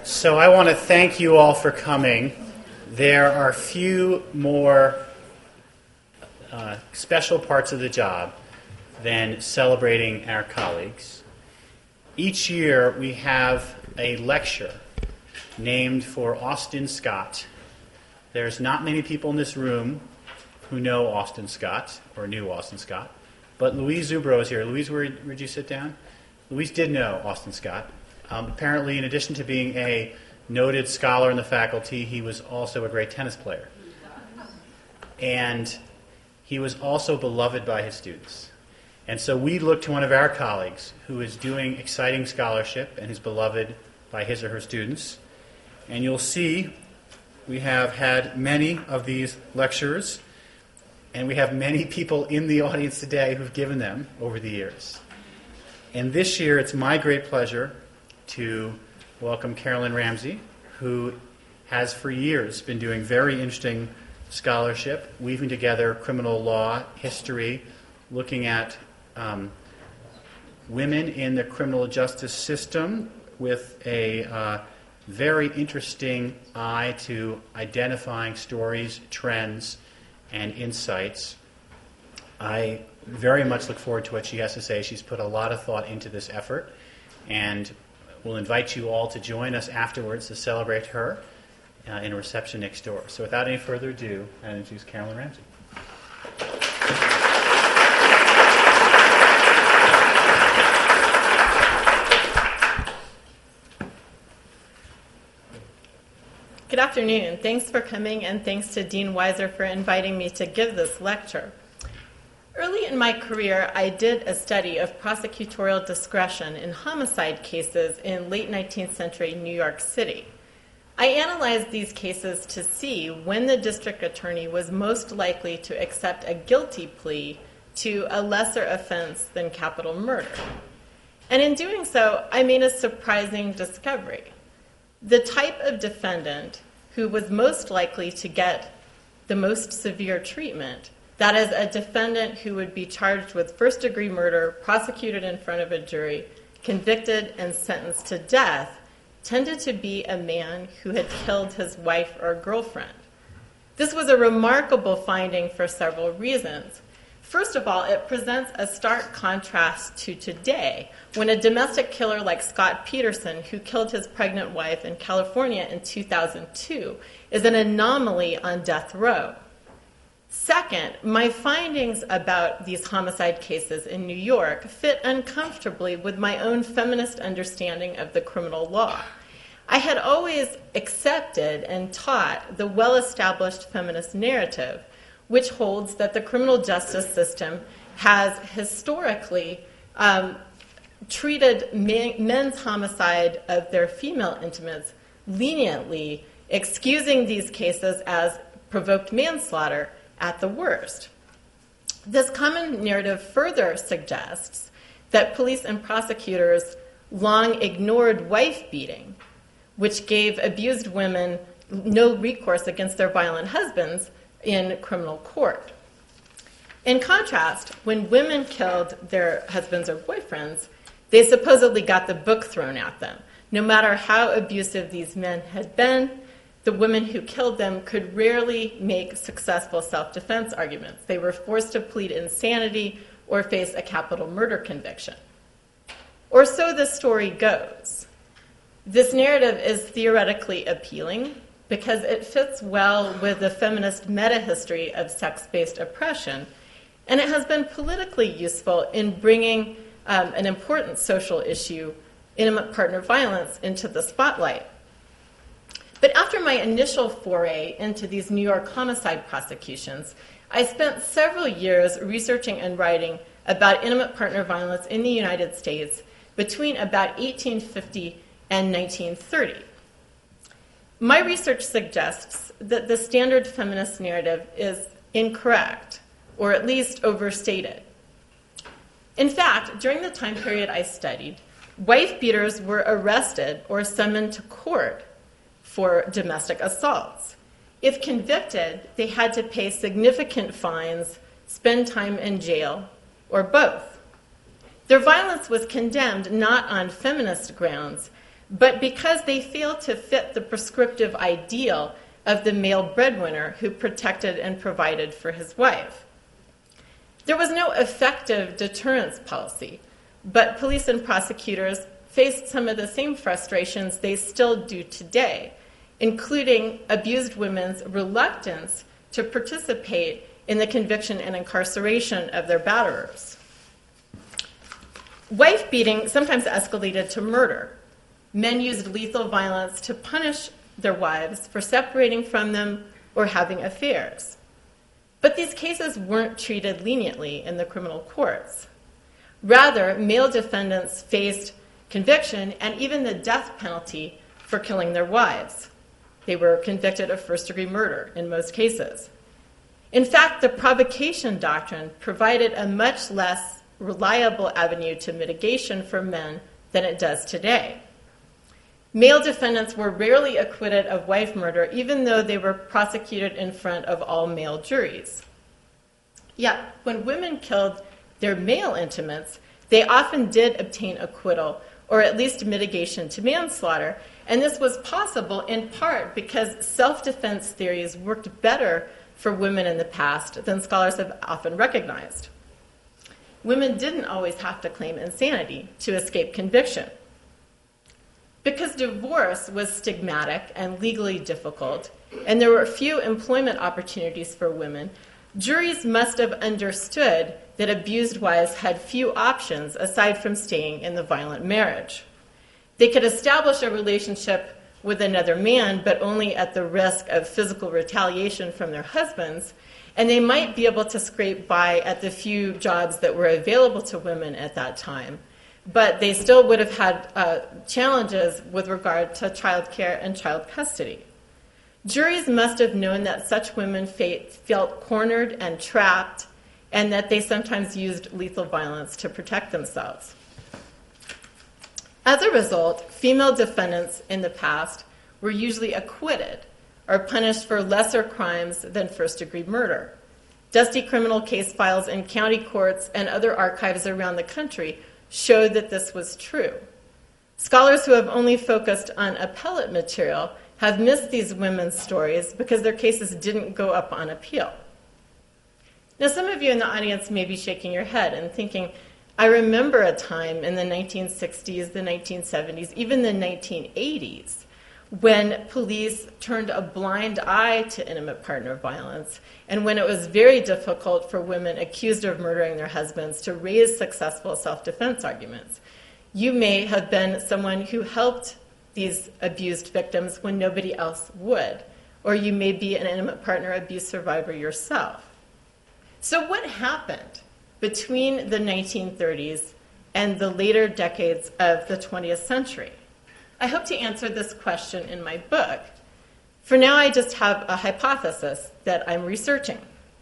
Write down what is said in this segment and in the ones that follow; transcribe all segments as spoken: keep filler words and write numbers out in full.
So I want to thank you all for coming. There are few more uh, special parts of the job than celebrating our colleagues. Each year we have a lecture named for Austin Scott. There's not many people in this room who know Austin Scott or knew Austin Scott, but Louise Zubro is here. Louise, where did you sit down? Louise did know Austin Scott. Um, apparently, in addition to being a noted scholar in the faculty, he was also a great tennis player. And he was also beloved by his students. And so we look to one of our colleagues who is doing exciting scholarship and is beloved by his or her students. And you'll see we have had many of these lectures, and we have many people in the audience today who've given them over the years. And this year, it's my great pleasure to welcome Carolyn Ramsey, who has for years been doing very interesting scholarship, weaving together criminal law, history, looking at um, women in the criminal justice system with a uh, very interesting eye to identifying stories, trends, and insights. I very much look forward to what she has to say. She's put a lot of thought into this effort, and we'll invite you all to join us afterwards to celebrate her uh, in a reception next door. So without any further ado, I introduce Carolyn Ramsey. Good afternoon. Thanks for coming, and thanks to Dean Weiser for inviting me to give this lecture. Early in my career, I did a study of prosecutorial discretion in homicide cases in late nineteenth century New York City. I analyzed these cases to see when the district attorney was most likely to accept a guilty plea to a lesser offense than capital murder. And in doing so, I made a surprising discovery. The type of defendant who was most likely to get the most severe treatment, that is, a defendant who would be charged with first-degree murder, prosecuted in front of a jury, convicted, and sentenced to death, tended to be a man who had killed his wife or girlfriend. This was a remarkable finding for several reasons. First of all, it presents a stark contrast to today, when a domestic killer like Scott Peterson, who killed his pregnant wife in California in two thousand two, is an anomaly on death row. Second, my findings about these homicide cases in New York fit uncomfortably with my own feminist understanding of the criminal law. I had always accepted and taught the well-established feminist narrative, which holds that the criminal justice system has historically um, treated men, men's homicide of their female intimates leniently, excusing these cases as provoked manslaughter at the worst. This common narrative further suggests that police and prosecutors long ignored wife beating, which gave abused women no recourse against their violent husbands in criminal court. In contrast, when women killed their husbands or boyfriends, they supposedly got the book thrown at them. No matter how abusive these men had been, the women who killed them could rarely make successful self-defense arguments. They were forced to plead insanity or face a capital murder conviction. Or so the story goes. This narrative is theoretically appealing because it fits well with the feminist meta-history of sex-based oppression, and it has been politically useful in bringing um, an important social issue, intimate partner violence, into the spotlight. But after my initial foray into these New York homicide prosecutions, I spent several years researching and writing about intimate partner violence in the United States between about eighteen fifty and nineteen thirty. My research suggests that the standard feminist narrative is incorrect, or at least overstated. In fact, during the time period I studied, wife beaters were arrested or summoned to court for domestic assaults. If convicted, they had to pay significant fines, spend time in jail, or both. Their violence was condemned not on feminist grounds, but because they failed to fit the prescriptive ideal of the male breadwinner who protected and provided for his wife. There was no effective deterrence policy, but police and prosecutors faced some of the same frustrations they still do today, including abused women's reluctance to participate in the conviction and incarceration of their batterers. Wife beating sometimes escalated to murder. Men used lethal violence to punish their wives for separating from them or having affairs. But these cases weren't treated leniently in the criminal courts. Rather, male defendants faced conviction and even the death penalty for killing their wives. They were convicted of first-degree murder in most cases. In fact, the provocation doctrine provided a much less reliable avenue to mitigation for men than it does today. Male defendants were rarely acquitted of wife murder, even though they were prosecuted in front of all male juries. Yet, when women killed their male intimates, they often did obtain acquittal, or at least mitigation to manslaughter, and this was possible in part because self-defense theories worked better for women in the past than scholars have often recognized. Women didn't always have to claim insanity to escape conviction. Because divorce was stigmatic and legally difficult, and there were few employment opportunities for women, juries must have understood that abused wives had few options aside from staying in the violent marriage. They could establish a relationship with another man, but only at the risk of physical retaliation from their husbands, and they might be able to scrape by at the few jobs that were available to women at that time. But they still would have had uh, challenges with regard to child care and child custody. Juries must have known that such women fa- felt cornered and trapped, and that they sometimes used lethal violence to protect themselves. As a result, female defendants in the past were usually acquitted or punished for lesser crimes than first-degree murder. Dusty criminal case files in county courts and other archives around the country showed that this was true. Scholars who have only focused on appellate material have missed these women's stories because their cases didn't go up on appeal. Now, some of you in the audience may be shaking your head and thinking, I remember a time in the nineteen sixties, the nineteen seventies, even the nineteen eighties, when police turned a blind eye to intimate partner violence, and when it was very difficult for women accused of murdering their husbands to raise successful self-defense arguments. You may have been someone who helped these abused victims when nobody else would, or you may be an intimate partner abuse survivor yourself. So what happened between the nineteen thirties and the later decades of the twentieth century? I hope to answer this question in my book. For now, I just have a hypothesis that I'm researching.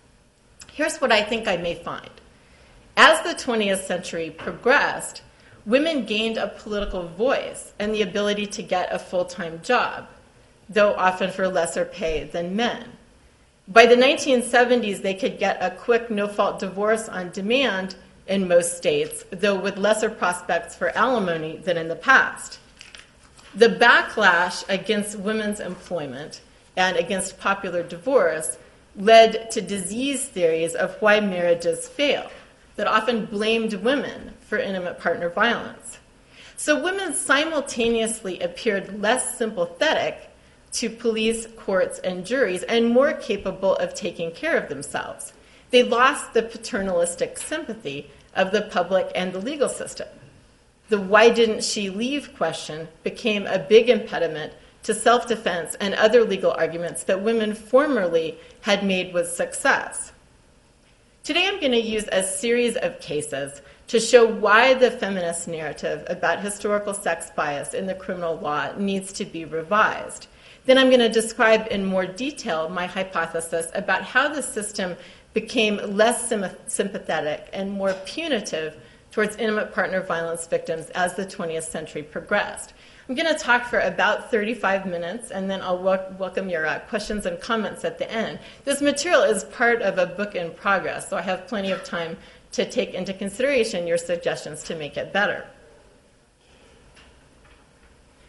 Here's what I think I may find. As the twentieth century progressed, women gained a political voice and the ability to get a full-time job, though often for lesser pay than men. By the nineteen seventies, they could get a quick no-fault divorce on demand in most states, though with lesser prospects for alimony than in the past. The backlash against women's employment and against popular divorce led to disease theories of why marriages fail that often blamed women for intimate partner violence. So women simultaneously appeared less sympathetic to police, courts, and juries, and more capable of taking care of themselves. They lost the paternalistic sympathy of the public and the legal system. The why didn't she leave question became a big impediment to self-defense and other legal arguments that women formerly had made with success. Today I'm going to use a series of cases to show why the feminist narrative about historical sex bias in the criminal law needs to be revised. Then I'm going to describe in more detail my hypothesis about how the system became less sympathetic and more punitive towards intimate partner violence victims as the twentieth century progressed. I'm going to talk for about thirty-five minutes, and then I'll wel- welcome your uh, questions and comments at the end. This material is part of a book in progress, so I have plenty of time to take into consideration your suggestions to make it better.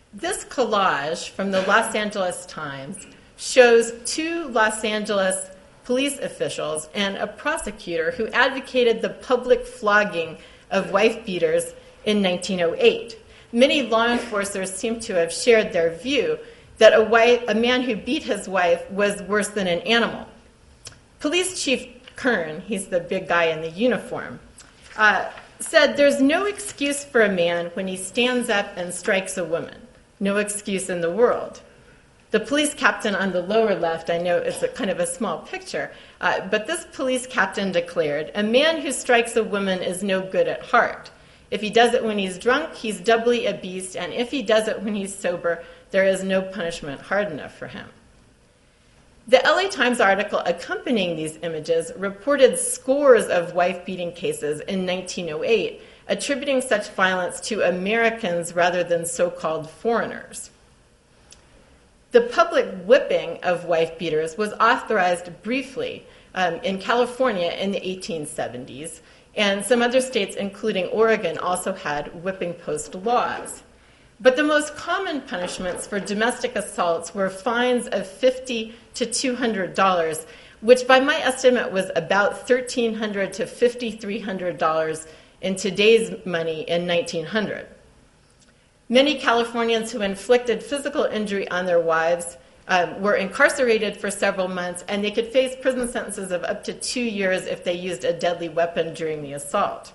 This collage from the Los Angeles Times shows two Los Angeles police officials and a prosecutor who advocated the public flogging of wife beaters in nineteen oh eight. Many law enforcers seem to have shared their view that a, wife, a man who beat his wife was worse than an animal. Police Chief Kern, he's the big guy in the uniform, uh, said there's no excuse for a man when he stands up and strikes a woman. No excuse in the world. The police captain on the lower left, I know it's a kind of a small picture, uh, but this police captain declared, a man who strikes a woman is no good at heart. If he does it when he's drunk, he's doubly a beast, and if he does it when he's sober, there is no punishment hard enough for him. The L A Times article accompanying these images reported scores of wife-beating cases in nineteen oh eight, attributing such violence to Americans rather than so-called foreigners. The public whipping of wife beaters was authorized briefly um, in California in the eighteen seventies, and some other states, including Oregon, also had whipping post laws. But the most common punishments for domestic assaults were fines of fifty to two hundred dollars, which by my estimate was about thirteen hundred dollars to fifty-three hundred dollars in today's money in nineteen hundred. Many Californians who inflicted physical injury on their wives um, were incarcerated for several months, and they could face prison sentences of up to two years if they used a deadly weapon during the assault.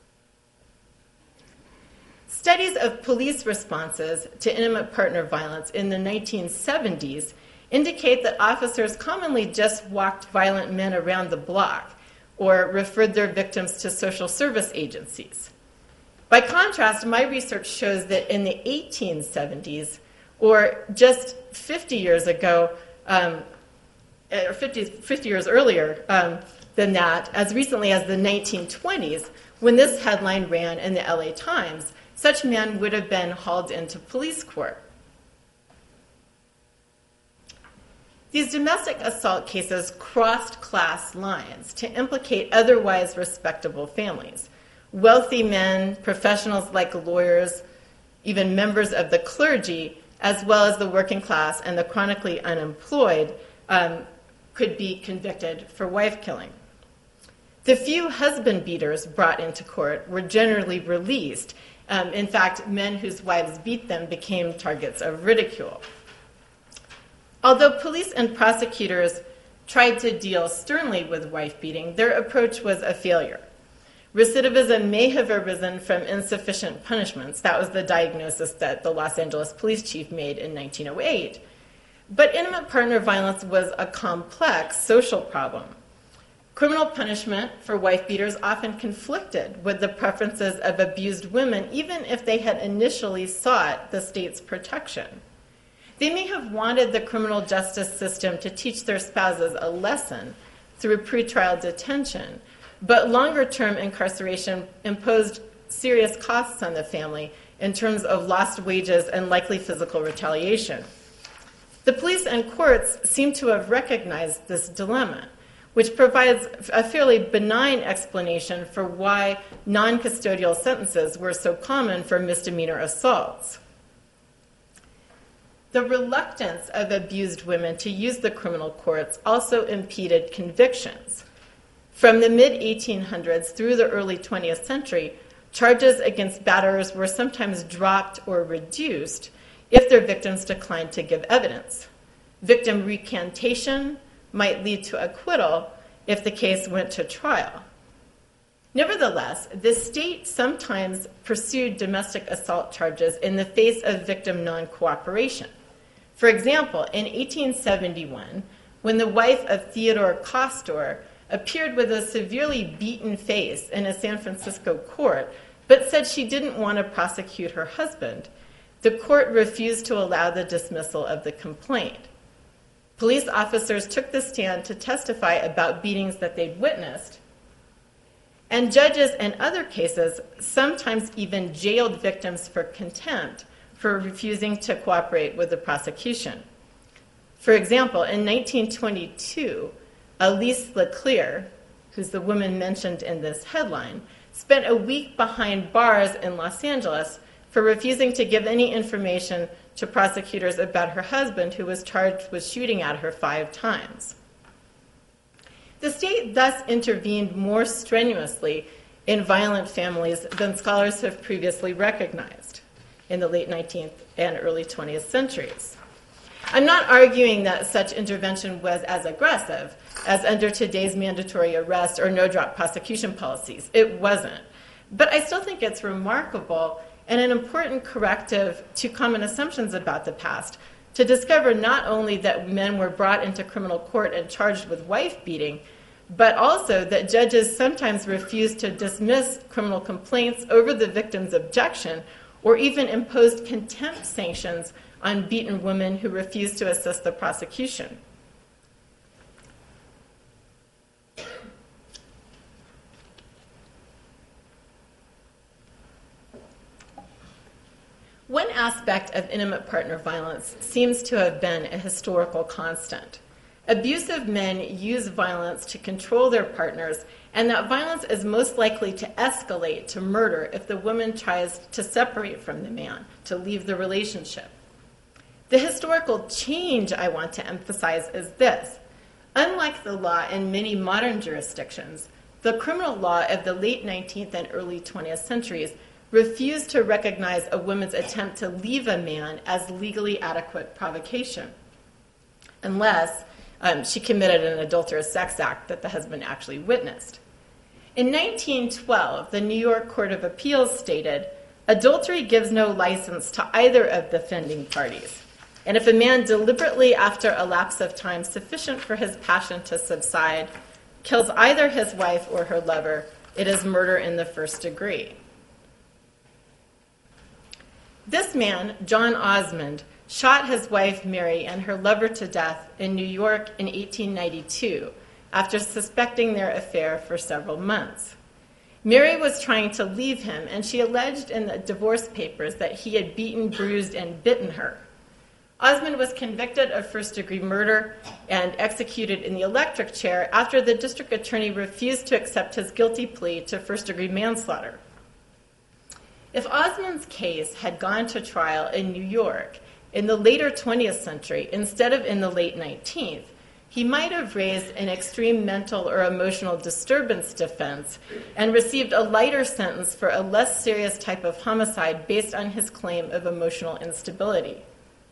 Studies of police responses to intimate partner violence in the nineteen seventies indicate that officers commonly just walked violent men around the block or referred their victims to social service agencies. By contrast, my research shows that in the eighteen seventies, or just fifty years ago, um, or fifty, fifty years earlier um, than that, as recently as the nineteen twenties, when this headline ran in the L A Times, such men would have been hauled into police court. These domestic assault cases crossed class lines to implicate otherwise respectable families. Wealthy men, professionals like lawyers, even members of the clergy, as well as the working class and the chronically unemployed, um, could be convicted for wife killing. The few husband beaters brought into court were generally released. Um, in fact, men whose wives beat them became targets of ridicule. Although police and prosecutors tried to deal sternly with wife beating, their approach was a failure. Recidivism may have arisen from insufficient punishments. That was the diagnosis that the Los Angeles police chief made in nineteen oh eight. But intimate partner violence was a complex social problem. Criminal punishment for wife beaters often conflicted with the preferences of abused women, even if they had initially sought the state's protection. They may have wanted the criminal justice system to teach their spouses a lesson through pretrial detention, but longer-term incarceration imposed serious costs on the family in terms of lost wages and likely physical retaliation. The police and courts seem to have recognized this dilemma, which provides a fairly benign explanation for why non-custodial sentences were so common for misdemeanor assaults. The reluctance of abused women to use the criminal courts also impeded convictions. From the mid eighteen hundreds through the early twentieth century, charges against batterers were sometimes dropped or reduced if their victims declined to give evidence. Victim recantation might lead to acquittal if the case went to trial. Nevertheless, the state sometimes pursued domestic assault charges in the face of victim non-cooperation. For example, in eighteen seventy-one, when the wife of Theodore Kostor appeared with a severely beaten face in a San Francisco court, but said she didn't want to prosecute her husband, the court refused to allow the dismissal of the complaint. Police officers took the stand to testify about beatings that they'd witnessed, and judges in other cases sometimes even jailed victims for contempt for refusing to cooperate with the prosecution. For example, in nineteen twenty-two, Elise Leclerc, who's the woman mentioned in this headline, spent a week behind bars in Los Angeles for refusing to give any information to prosecutors about her husband, who was charged with shooting at her five times. The state thus intervened more strenuously in violent families than scholars have previously recognized in the late nineteenth and early twentieth centuries. I'm not arguing that such intervention was as aggressive as under today's mandatory arrest or no-drop prosecution policies. It wasn't. But I still think it's remarkable and an important corrective to common assumptions about the past to discover not only that men were brought into criminal court and charged with wife-beating, but also that judges sometimes refused to dismiss criminal complaints over the victim's objection or even imposed contempt sanctions on beaten women who refused to assist the prosecution. One aspect of intimate partner violence seems to have been a historical constant. Abusive men use violence to control their partners, and that violence is most likely to escalate to murder if the woman tries to separate from the man, to leave the relationship. The historical change I want to emphasize is this. Unlike the law in many modern jurisdictions, the criminal law of the late nineteenth and early twentieth centuries refused to recognize a woman's attempt to leave a man as legally adequate provocation, unless um, she committed an adulterous sex act that the husband actually witnessed. In nineteen twelve, the New York Court of Appeals stated, "Adultery gives no license to either of the offending parties. And if a man deliberately, after a lapse of time sufficient for his passion to subside, kills either his wife or her lover, it is murder in the first degree." This man, John Osmond, shot his wife Mary and her lover to death in New York in eighteen ninety-two after suspecting their affair for several months. Mary was trying to leave him, and she alleged in the divorce papers that he had beaten, bruised, and bitten her. Osmond was convicted of first-degree murder and executed in the electric chair after the district attorney refused to accept his guilty plea to first-degree manslaughter. If Osmond's case had gone to trial in New York in the later twentieth century instead of in the late nineteenth, he might have raised an extreme mental or emotional disturbance defense and received a lighter sentence for a less serious type of homicide based on his claim of emotional instability.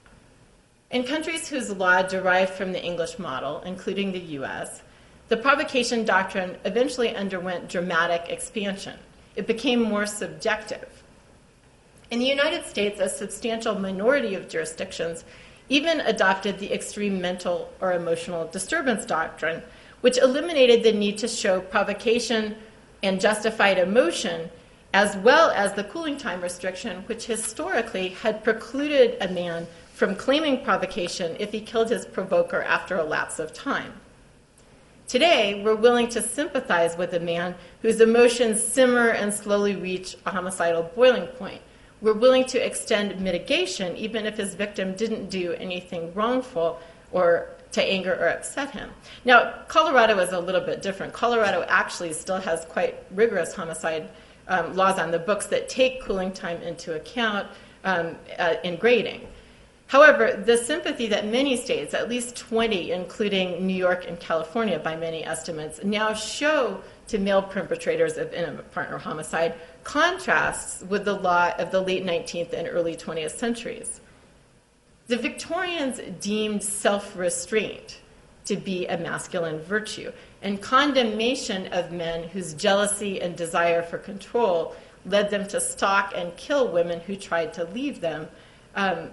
In countries whose law derived from the English model, including the U S, the provocation doctrine eventually underwent dramatic expansion. It became more subjective. In the United States, a substantial minority of jurisdictions even adopted the extreme mental or emotional disturbance doctrine, which eliminated the need to show provocation and justified emotion, as well as the cooling time restriction, which historically had precluded a man from claiming provocation if he killed his provoker after a lapse of time. Today, we're willing to sympathize with a man whose emotions simmer and slowly reach a homicidal boiling point. We're willing to extend mitigation even if his victim didn't do anything wrongful or to anger or upset him. Now, Colorado is a little bit different. Colorado actually still has quite rigorous homicide um, laws on the books that take cooling time into account um, uh, in grading. However, the sympathy that many states, at least twenty, including New York and California by many estimates, now show to male perpetrators of intimate partner homicide contrasts with the law of the late nineteenth and early twentieth centuries. The Victorians deemed self-restraint to be a masculine virtue, and condemnation of men whose jealousy and desire for control led them to stalk and kill women who tried to leave them um,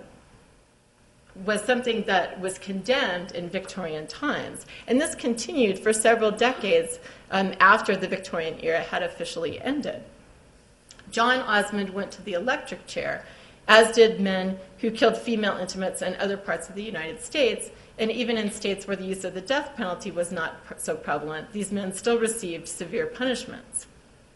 was something that was condemned in Victorian times. And this continued for several decades um, after the Victorian era had officially ended. John Osmond went to the electric chair, as did men who killed female intimates in other parts of the United States, and even in states where the use of the death penalty was not so prevalent, these men still received severe punishments.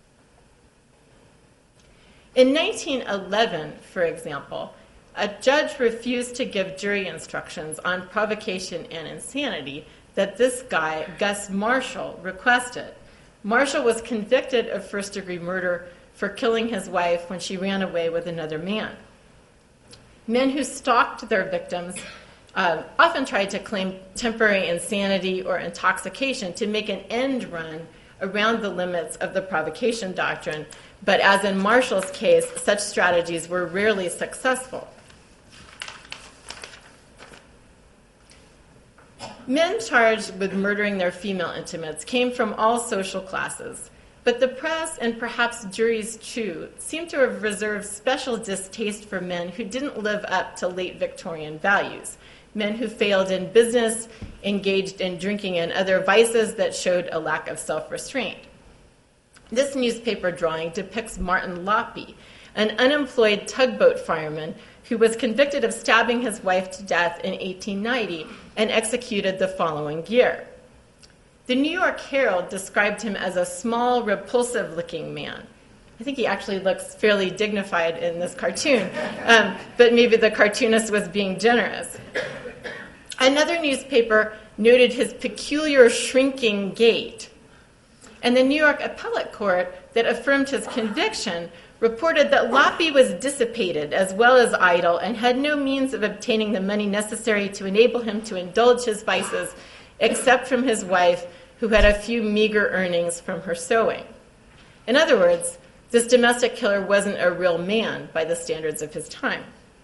In nineteen eleven, for example, a judge refused to give jury instructions on provocation and insanity that this guy, Gus Marshall, requested. Marshall was convicted of first-degree murder for killing his wife when she ran away with another man. Men who stalked their victims uh, often tried to claim temporary insanity or intoxication to make an end run around the limits of the provocation doctrine, but as in Marshall's case, such strategies were rarely successful. Men charged with murdering their female intimates came from all social classes, but the press, and perhaps juries too, seem to have reserved special distaste for men who didn't live up to late Victorian values, men who failed in business, engaged in drinking and other vices that showed a lack of self-restraint. This newspaper drawing depicts Martin Loppy, an unemployed tugboat fireman who was convicted of stabbing his wife to death in eighteen ninety and executed the following year. The New York Herald described him as a small, repulsive-looking man. I think he actually looks fairly dignified in this cartoon, um, but maybe the cartoonist was being generous. Another newspaper noted his peculiar shrinking gait, and the New York Appellate Court that affirmed his conviction reported that Loppy was dissipated as well as idle and had no means of obtaining the money necessary to enable him to indulge his vices except from his wife, who had a few meager earnings from her sewing. In other words, this domestic killer wasn't a real man by the standards of his time.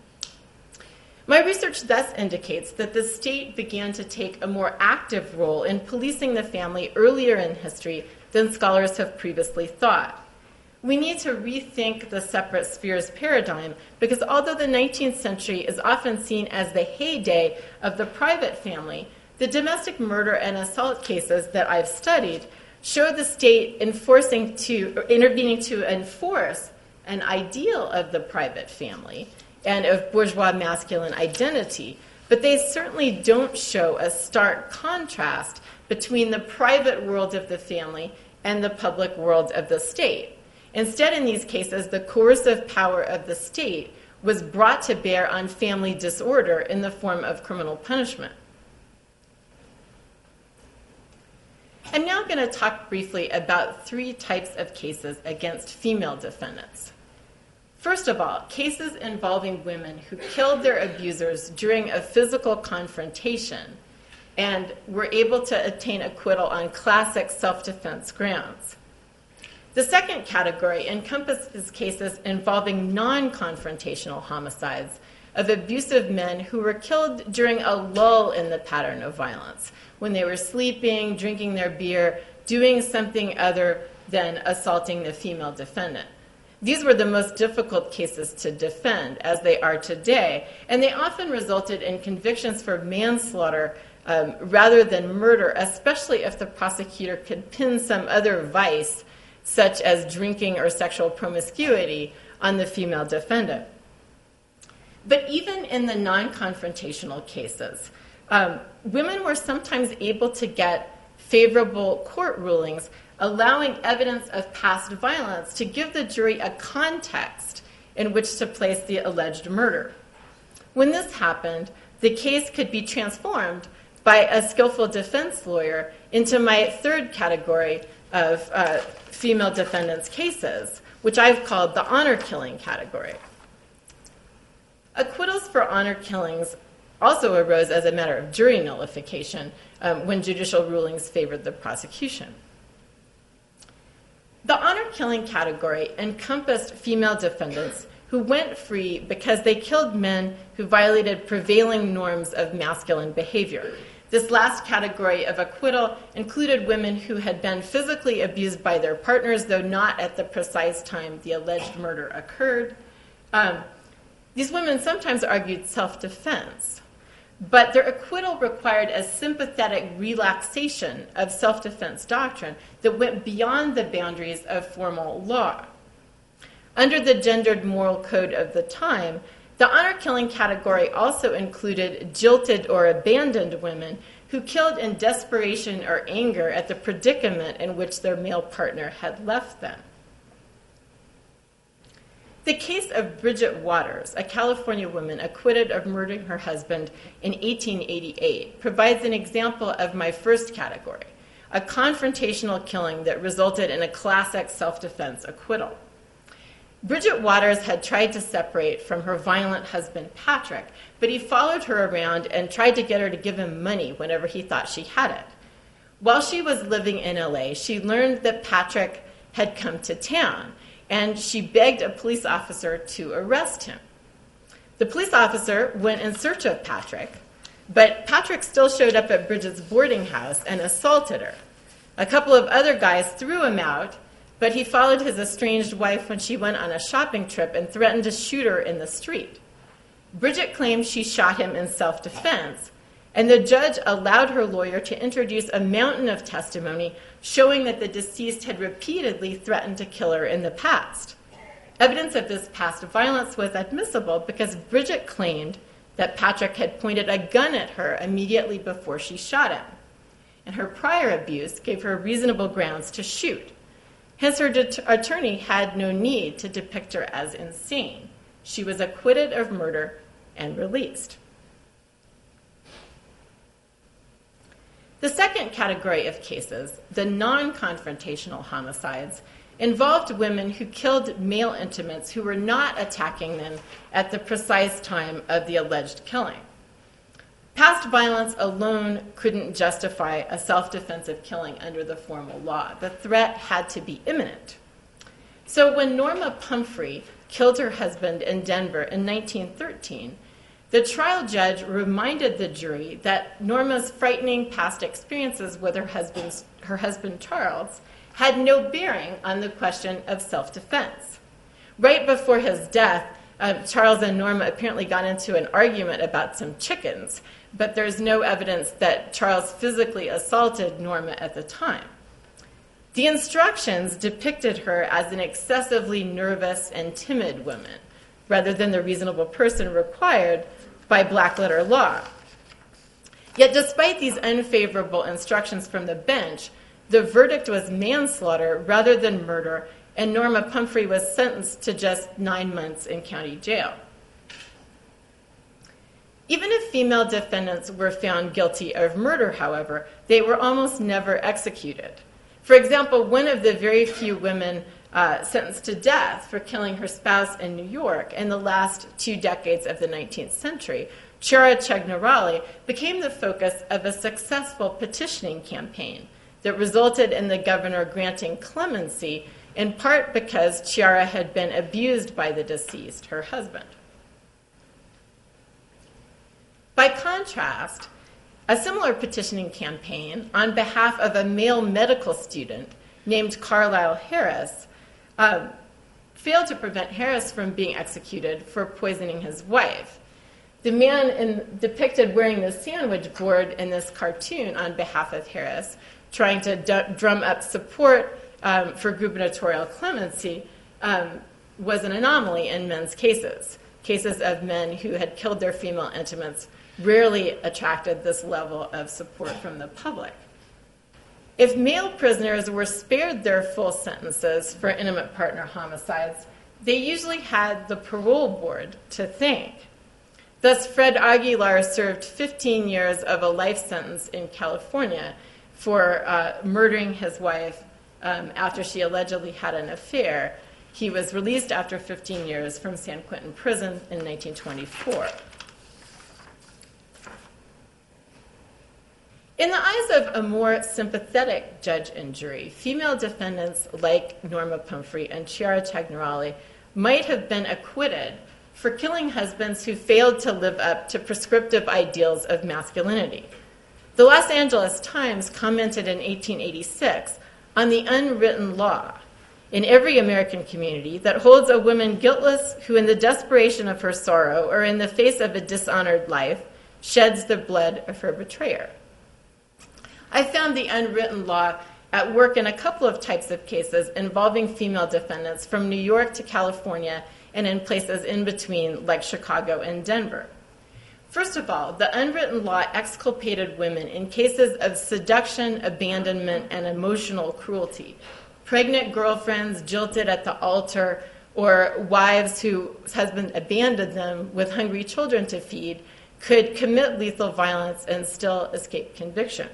My research thus indicates that the state began to take a more active role in policing the family earlier in history than scholars have previously thought. We need to rethink the separate spheres paradigm because although the nineteenth century is often seen as the heyday of the private family, the domestic murder and assault cases that I've studied show the state enforcing to, or intervening to enforce an ideal of the private family and of bourgeois masculine identity, but they certainly don't show a stark contrast between the private world of the family and the public world of the state. Instead, in these cases, the coercive power of the state was brought to bear on family disorder in the form of criminal punishment. I'm now going to talk briefly about three types of cases against female defendants. First of all, cases involving women who killed their abusers during a physical confrontation and were able to obtain acquittal on classic self-defense grounds. The second category encompasses cases involving non-confrontational homicides of abusive men who were killed during a lull in the pattern of violence, when they were sleeping, drinking their beer, doing something other than assaulting the female defendant. These were the most difficult cases to defend, as they are today, and they often resulted in convictions for manslaughter um, rather than murder, especially if the prosecutor could pin some other vice, such as drinking or sexual promiscuity, on the female defendant. But even in the non-confrontational cases, um, women were sometimes able to get favorable court rulings allowing evidence of past violence to give the jury a context in which to place the alleged murder. When this happened, the case could be transformed by a skillful defense lawyer into my third category of uh, female defendants' cases, which I've called the honor killing category. Acquittals for honor killings also arose as a matter of jury nullification um, when judicial rulings favored the prosecution. The honor killing category encompassed female defendants who went free because they killed men who violated prevailing norms of masculine behavior. This last category of acquittal included women who had been physically abused by their partners, though not at the precise time the alleged murder occurred. Um, these women sometimes argued self-defense, but their acquittal required a sympathetic relaxation of self-defense doctrine that went beyond the boundaries of formal law. Under the gendered moral code of the time, the honor-killing category also included jilted or abandoned women who killed in desperation or anger at the predicament in which their male partner had left them. The case of Bridget Waters, a California woman acquitted of murdering her husband in eighteen eighty-eight, provides an example of my first category, a confrontational killing that resulted in a classic self-defense acquittal. Bridget Waters had tried to separate from her violent husband, Patrick, but he followed her around and tried to get her to give him money whenever he thought she had it. While she was living in L A, she learned that Patrick had come to town, and she begged a police officer to arrest him. The police officer went in search of Patrick, but Patrick still showed up at Bridget's boarding house and assaulted her. A couple of other guys threw him out, but he followed his estranged wife when she went on a shopping trip and threatened to shoot her in the street. Bridget claimed she shot him in self-defense, and the judge allowed her lawyer to introduce a mountain of testimony showing that the deceased had repeatedly threatened to kill her in the past. Evidence of this past violence was admissible because Bridget claimed that Patrick had pointed a gun at her immediately before she shot him, and her prior abuse gave her reasonable grounds to shoot. Hence, her det- attorney had no need to depict her as insane. She was acquitted of murder and released. The second category of cases, the non-confrontational homicides, involved women who killed male intimates who were not attacking them at the precise time of the alleged killing. Past violence alone couldn't justify a self-defensive killing under the formal law. The threat had to be imminent. So when Norma Pumphrey killed her husband in Denver in nineteen thirteen, the trial judge reminded the jury that Norma's frightening past experiences with her, husband's, her husband Charles had no bearing on the question of self-defense. Right before his death, uh, Charles and Norma apparently got into an argument about some chickens, but there's no evidence that Charles physically assaulted Norma at the time. The instructions depicted her as an excessively nervous and timid woman, rather than the reasonable person required by black-letter law. Yet despite these unfavorable instructions from the bench, the verdict was manslaughter rather than murder, and Norma Pumphrey was sentenced to just nine months in county jail. Even if female defendants were found guilty of murder, however, they were almost never executed. For example, one of the very few women uh, sentenced to death for killing her spouse in New York in the last two decades of the nineteenth century, Chiara Cignarale, became the focus of a successful petitioning campaign that resulted in the governor granting clemency, in part because Chiara had been abused by the deceased, her husband. By contrast, a similar petitioning campaign on behalf of a male medical student named Carlisle Harris uh, failed to prevent Harris from being executed for poisoning his wife. The man in, depicted wearing the sandwich board in this cartoon on behalf of Harris, trying to d- drum up support um, for gubernatorial clemency, um, was an anomaly in men's cases. Cases of men who had killed their female intimates rarely attracted this level of support from the public. If male prisoners were spared their full sentences for intimate partner homicides, they usually had the parole board to thank. Thus, Fred Aguilar served fifteen years of a life sentence in California for uh, murdering his wife um, after she allegedly had an affair. He was released after fifteen years from San Quentin Prison in nineteen twenty-four. In the eyes of a more sympathetic judge and jury, female defendants like Norma Pumphrey and Chiara Cignarale might have been acquitted for killing husbands who failed to live up to prescriptive ideals of masculinity. The Los Angeles Times commented in eighteen eighty-six on the unwritten law in every American community that holds a woman guiltless who, in the desperation of her sorrow or in the face of a dishonored life, sheds the blood of her betrayer. I found the unwritten law at work in a couple of types of cases involving female defendants from New York to California and in places in between, like Chicago and Denver. First of all, the unwritten law exculpated women in cases of seduction, abandonment, and emotional cruelty. Pregnant girlfriends jilted at the altar, or wives whose husband abandoned them with hungry children to feed, could commit lethal violence and still escape conviction.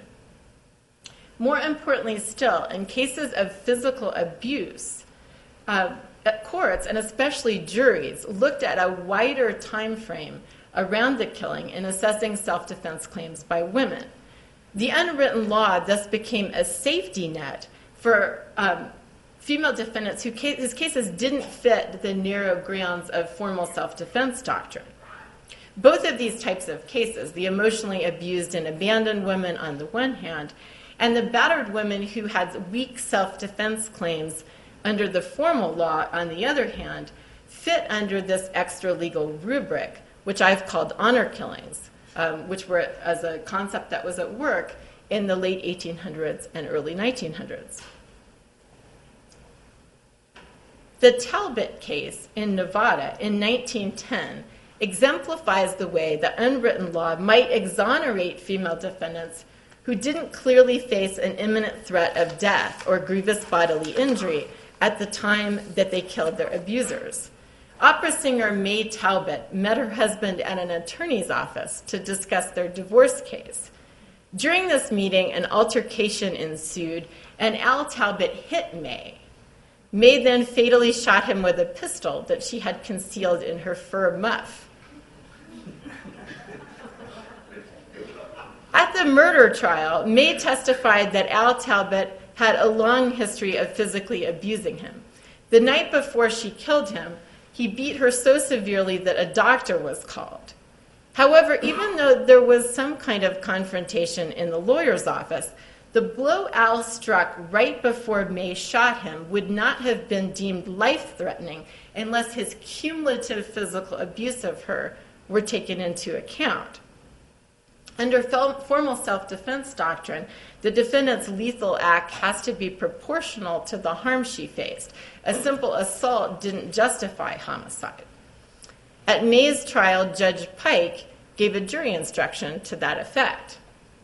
More importantly still, in cases of physical abuse, uh, courts, and especially juries, looked at a wider time frame around the killing in assessing self-defense claims by women. The unwritten law thus became a safety net for um, female defendants who ca- whose cases didn't fit the narrow grounds of formal self-defense doctrine. Both of these types of cases, the emotionally abused and abandoned women on the one hand, and the battered women who had weak self-defense claims under the formal law on the other hand, fit under this extra-legal rubric, which I've called honor killings, um, which were as a concept that was at work in the late eighteen hundreds and early nineteen hundreds. The Talbot case in Nevada in nineteen ten exemplifies the way the unwritten law might exonerate female defendants who didn't clearly face an imminent threat of death or grievous bodily injury at the time that they killed their abusers. Opera singer May Talbot met her husband at an attorney's office to discuss their divorce case. During this meeting, an altercation ensued, and Al Talbot hit May. May then fatally shot him with a pistol that she had concealed in her fur muff. At the murder trial, May testified that Al Talbot had a long history of physically abusing him. The night before she killed him, he beat her so severely that a doctor was called. However, even though there was some kind of confrontation in the lawyer's office, the blow Al struck right before May shot him would not have been deemed life-threatening unless his cumulative physical abuse of her were taken into account. Under formal self-defense doctrine, the defendant's lethal act has to be proportional to the harm she faced. A simple assault didn't justify homicide. At May's trial, Judge Pike gave a jury instruction to that effect.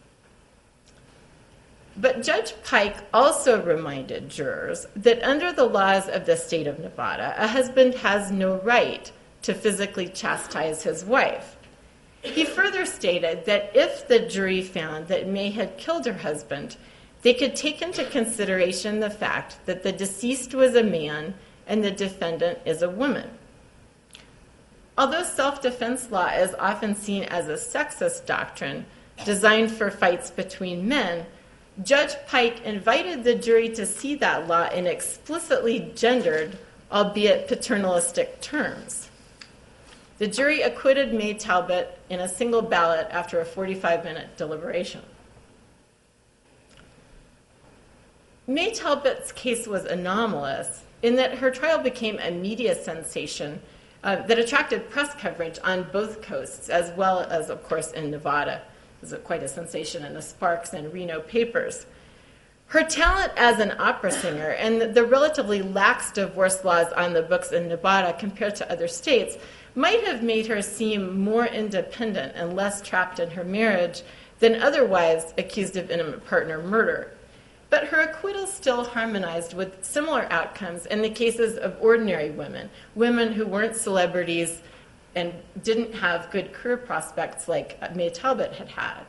But Judge Pike also reminded jurors that under the laws of the state of Nevada, a husband has no right to physically chastise his wife. He further stated that if the jury found that May had killed her husband, they could take into consideration the fact that the deceased was a man and the defendant is a woman. Although self-defense law is often seen as a sexist doctrine designed for fights between men, Judge Pike invited the jury to see that law in explicitly gendered, albeit paternalistic terms. The jury acquitted May Talbot in a single ballot after a forty-five minute deliberation. May Talbot's case was anomalous in that her trial became a media sensation uh, that attracted press coverage on both coasts, as well as, of course, in Nevada. It was quite a sensation in the Sparks and Reno papers. Her talent as an opera singer and the relatively lax divorce laws on the books in Nevada compared to other states might have made her seem more independent and less trapped in her marriage than other wives accused of intimate partner murder. But her acquittal still harmonized with similar outcomes in the cases of ordinary women, women who weren't celebrities and didn't have good career prospects like May Talbot had had.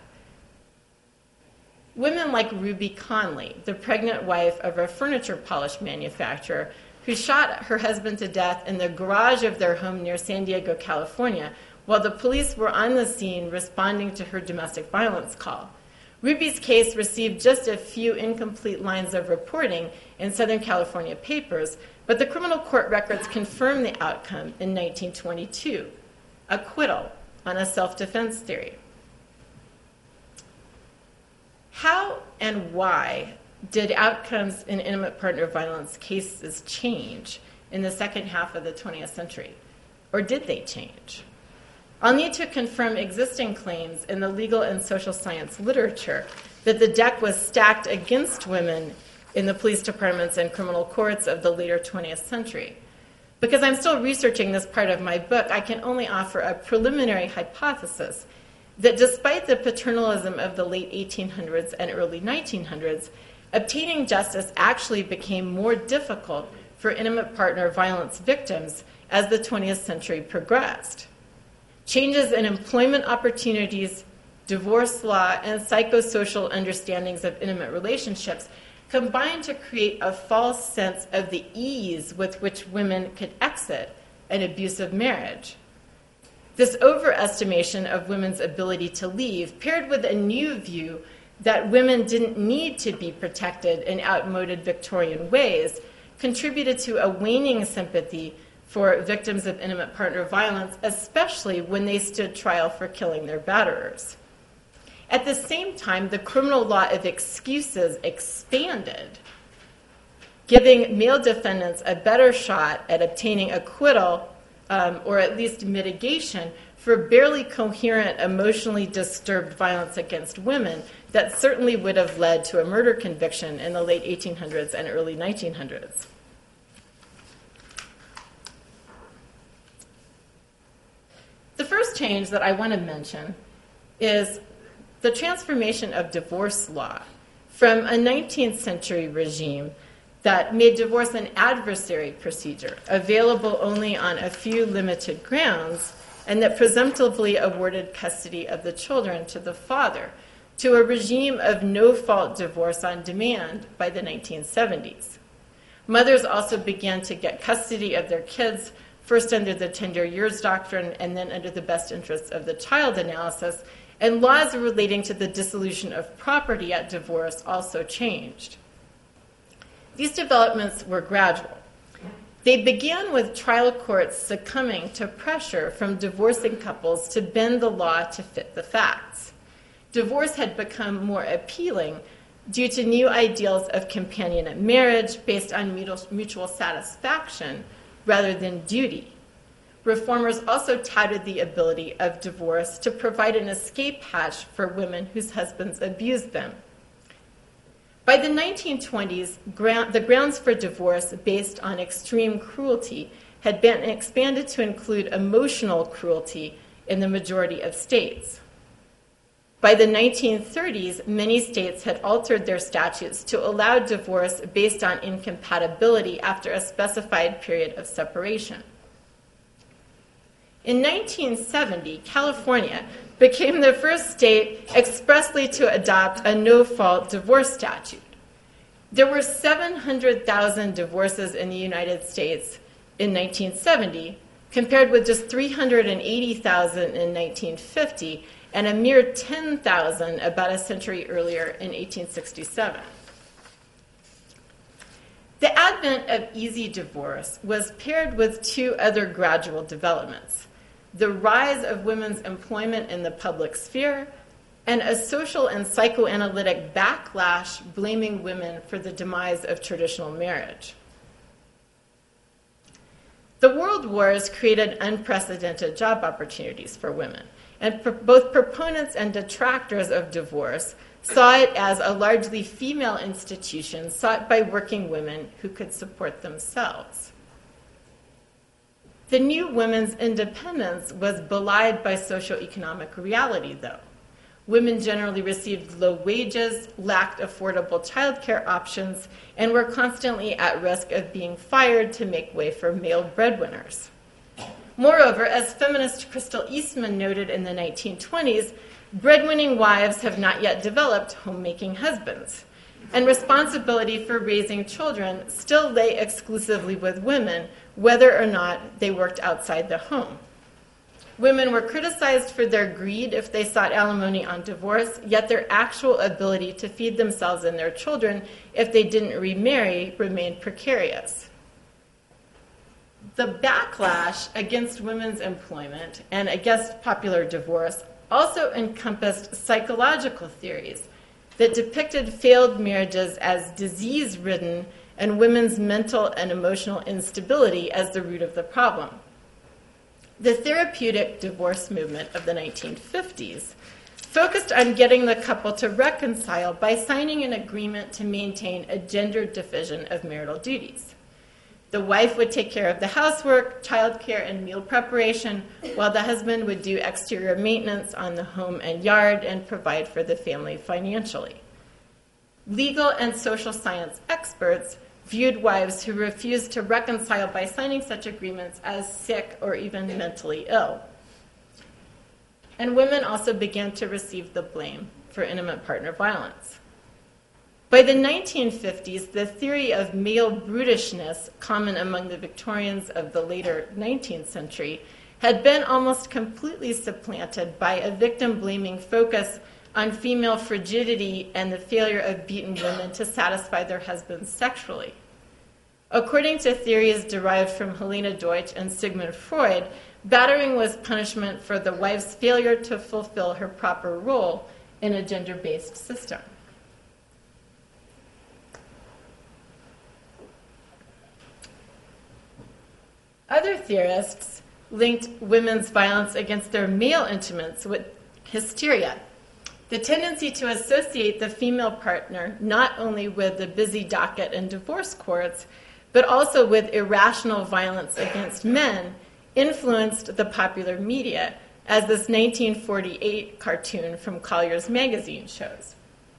Women like Ruby Conley, the pregnant wife of a furniture polish manufacturer, who shot her husband to death in the garage of their home near San Diego, California, while the police were on the scene responding to her domestic violence call. Ruby's case received just a few incomplete lines of reporting in Southern California papers, but the criminal court records confirmed the outcome in nineteen twenty-two, acquittal on a self-defense theory. How and why did outcomes in intimate partner violence cases change in the second half of the twentieth century? Or did they change? I'll need to confirm existing claims in the legal and social science literature that the deck was stacked against women in the police departments and criminal courts of the later twentieth century. Because I'm still researching this part of my book, I can only offer a preliminary hypothesis that despite the paternalism of the late eighteen hundreds and early nineteen hundreds, obtaining justice actually became more difficult for intimate partner violence victims as the twentieth century progressed. Changes in employment opportunities, divorce law, and psychosocial understandings of intimate relationships combined to create a false sense of the ease with which women could exit an abusive marriage. This overestimation of women's ability to leave, paired with a new view that women didn't need to be protected in outmoded Victorian ways, contributed to a waning sympathy for victims of intimate partner violence, especially when they stood trial for killing their batterers. At the same time, the criminal law of excuses expanded, giving male defendants a better shot at obtaining acquittal um, or at least mitigation for barely coherent, emotionally disturbed violence against women that certainly would have led to a murder conviction in the late eighteen hundreds and early nineteen hundreds. The first change that I want to mention is the transformation of divorce law from a nineteenth century regime that made divorce an adversary procedure, available only on a few limited grounds, and that presumptively awarded custody of the children to the father, to a regime of no-fault divorce on demand by the nineteen seventies. Mothers also began to get custody of their kids, first under the tender years doctrine and then under the best interests of the child analysis, and laws relating to the dissolution of property at divorce also changed. These developments were gradual. They began with trial courts succumbing to pressure from divorcing couples to bend the law to fit the facts. Divorce had become more appealing due to new ideals of companionate marriage based on mutual satisfaction rather than duty. Reformers also touted the ability of divorce to provide an escape hatch for women whose husbands abused them. By the nineteen twenties, the grounds for divorce based on extreme cruelty had been expanded to include emotional cruelty in the majority of states. By the nineteen thirties, many states had altered their statutes to allow divorce based on incompatibility after a specified period of separation. In nineteen seventy, California became the first state expressly to adopt a no-fault divorce statute. There were seven hundred thousand divorces in the United States in nineteen seventy, compared with just three hundred eighty thousand in nineteen fifty, and a mere ten thousand about a century earlier in eighteen sixty-seven. The advent of easy divorce was paired with two other gradual developments: the rise of women's employment in the public sphere, and a social and psychoanalytic backlash blaming women for the demise of traditional marriage. The world wars created unprecedented job opportunities for women, and pro- both proponents and detractors of divorce saw it as a largely female institution sought by working women who could support themselves. The new women's independence was belied by socioeconomic reality, though. Women generally received low wages, lacked affordable childcare options, and were constantly at risk of being fired to make way for male breadwinners. Moreover, as feminist Crystal Eastman noted in the nineteen twenties, breadwinning wives have not yet developed homemaking husbands, and responsibility for raising children still lay exclusively with women, whether or not they worked outside the home. Women were criticized for their greed if they sought alimony on divorce, yet their actual ability to feed themselves and their children if they didn't remarry remained precarious. The backlash against women's employment and against popular divorce also encompassed psychological theories that depicted failed marriages as disease-ridden and women's mental and emotional instability as the root of the problem. The therapeutic divorce movement of the nineteen fifties focused on getting the couple to reconcile by signing an agreement to maintain a gendered division of marital duties. The wife would take care of the housework, childcare, and meal preparation, while the husband would do exterior maintenance on the home and yard and provide for the family financially. Legal and social science experts viewed wives who refused to reconcile by signing such agreements as sick or even mentally ill. And women also began to receive the blame for intimate partner violence. By the nineteen fifties, the theory of male brutishness, common among the Victorians of the later nineteenth century, had been almost completely supplanted by a victim-blaming focus on female frigidity and the failure of beaten women to satisfy their husbands sexually. According to theories derived from Helena Deutsch and Sigmund Freud, battering was punishment for the wife's failure to fulfill her proper role in a gender-based system. Other theorists linked women's violence against their male intimates with hysteria, the tendency to associate the female partner not only with the busy docket and divorce courts, but also with irrational violence against men, influenced the popular media, as this nineteen forty-eight cartoon from Collier's magazine shows.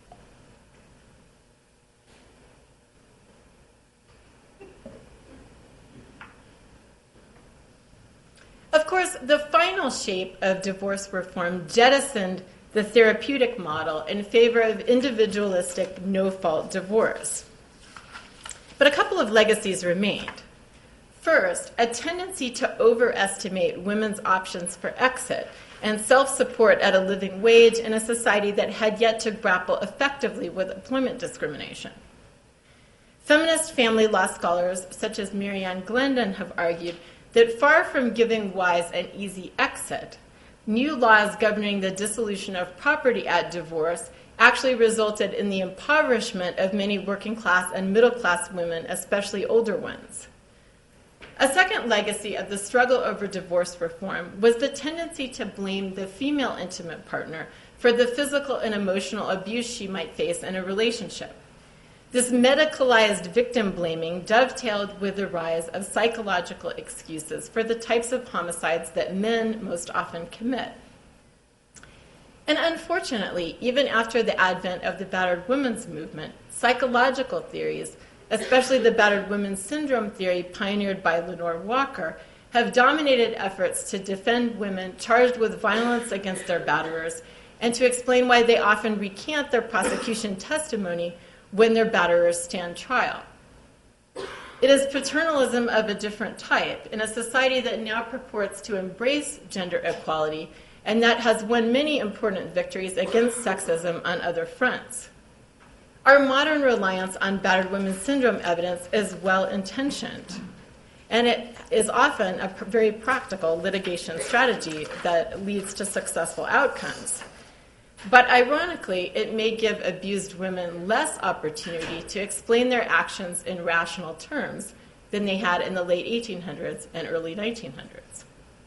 Of course, the final shape of divorce reform jettisoned the therapeutic model in favor of individualistic, no-fault divorce. But a couple of legacies remained. First, a tendency to overestimate women's options for exit and self-support at a living wage in a society that had yet to grapple effectively with employment discrimination. Feminist family law scholars such as Marianne Glendon have argued that far from giving wives an easy exit, new laws governing the dissolution of property at divorce actually resulted in the impoverishment of many working class and middle class women, especially older ones. A second legacy of the struggle over divorce reform was the tendency to blame the female intimate partner for the physical and emotional abuse she might face in a relationship. This medicalized victim blaming dovetailed with the rise of psychological excuses for the types of homicides that men most often commit. And unfortunately, even after the advent of the battered women's movement, psychological theories, especially the battered women's syndrome theory pioneered by Lenore Walker, have dominated efforts to defend women charged with violence against their batterers and to explain why they often recant their prosecution testimony when their batterers stand trial. It is paternalism of a different type in a society that now purports to embrace gender equality and that has won many important victories against sexism on other fronts. Our modern reliance on battered women's syndrome evidence is well-intentioned, and it is often a pr- very practical litigation strategy that leads to successful outcomes. But ironically, it may give abused women less opportunity to explain their actions in rational terms than they had in the late eighteen hundreds and early nineteen hundreds.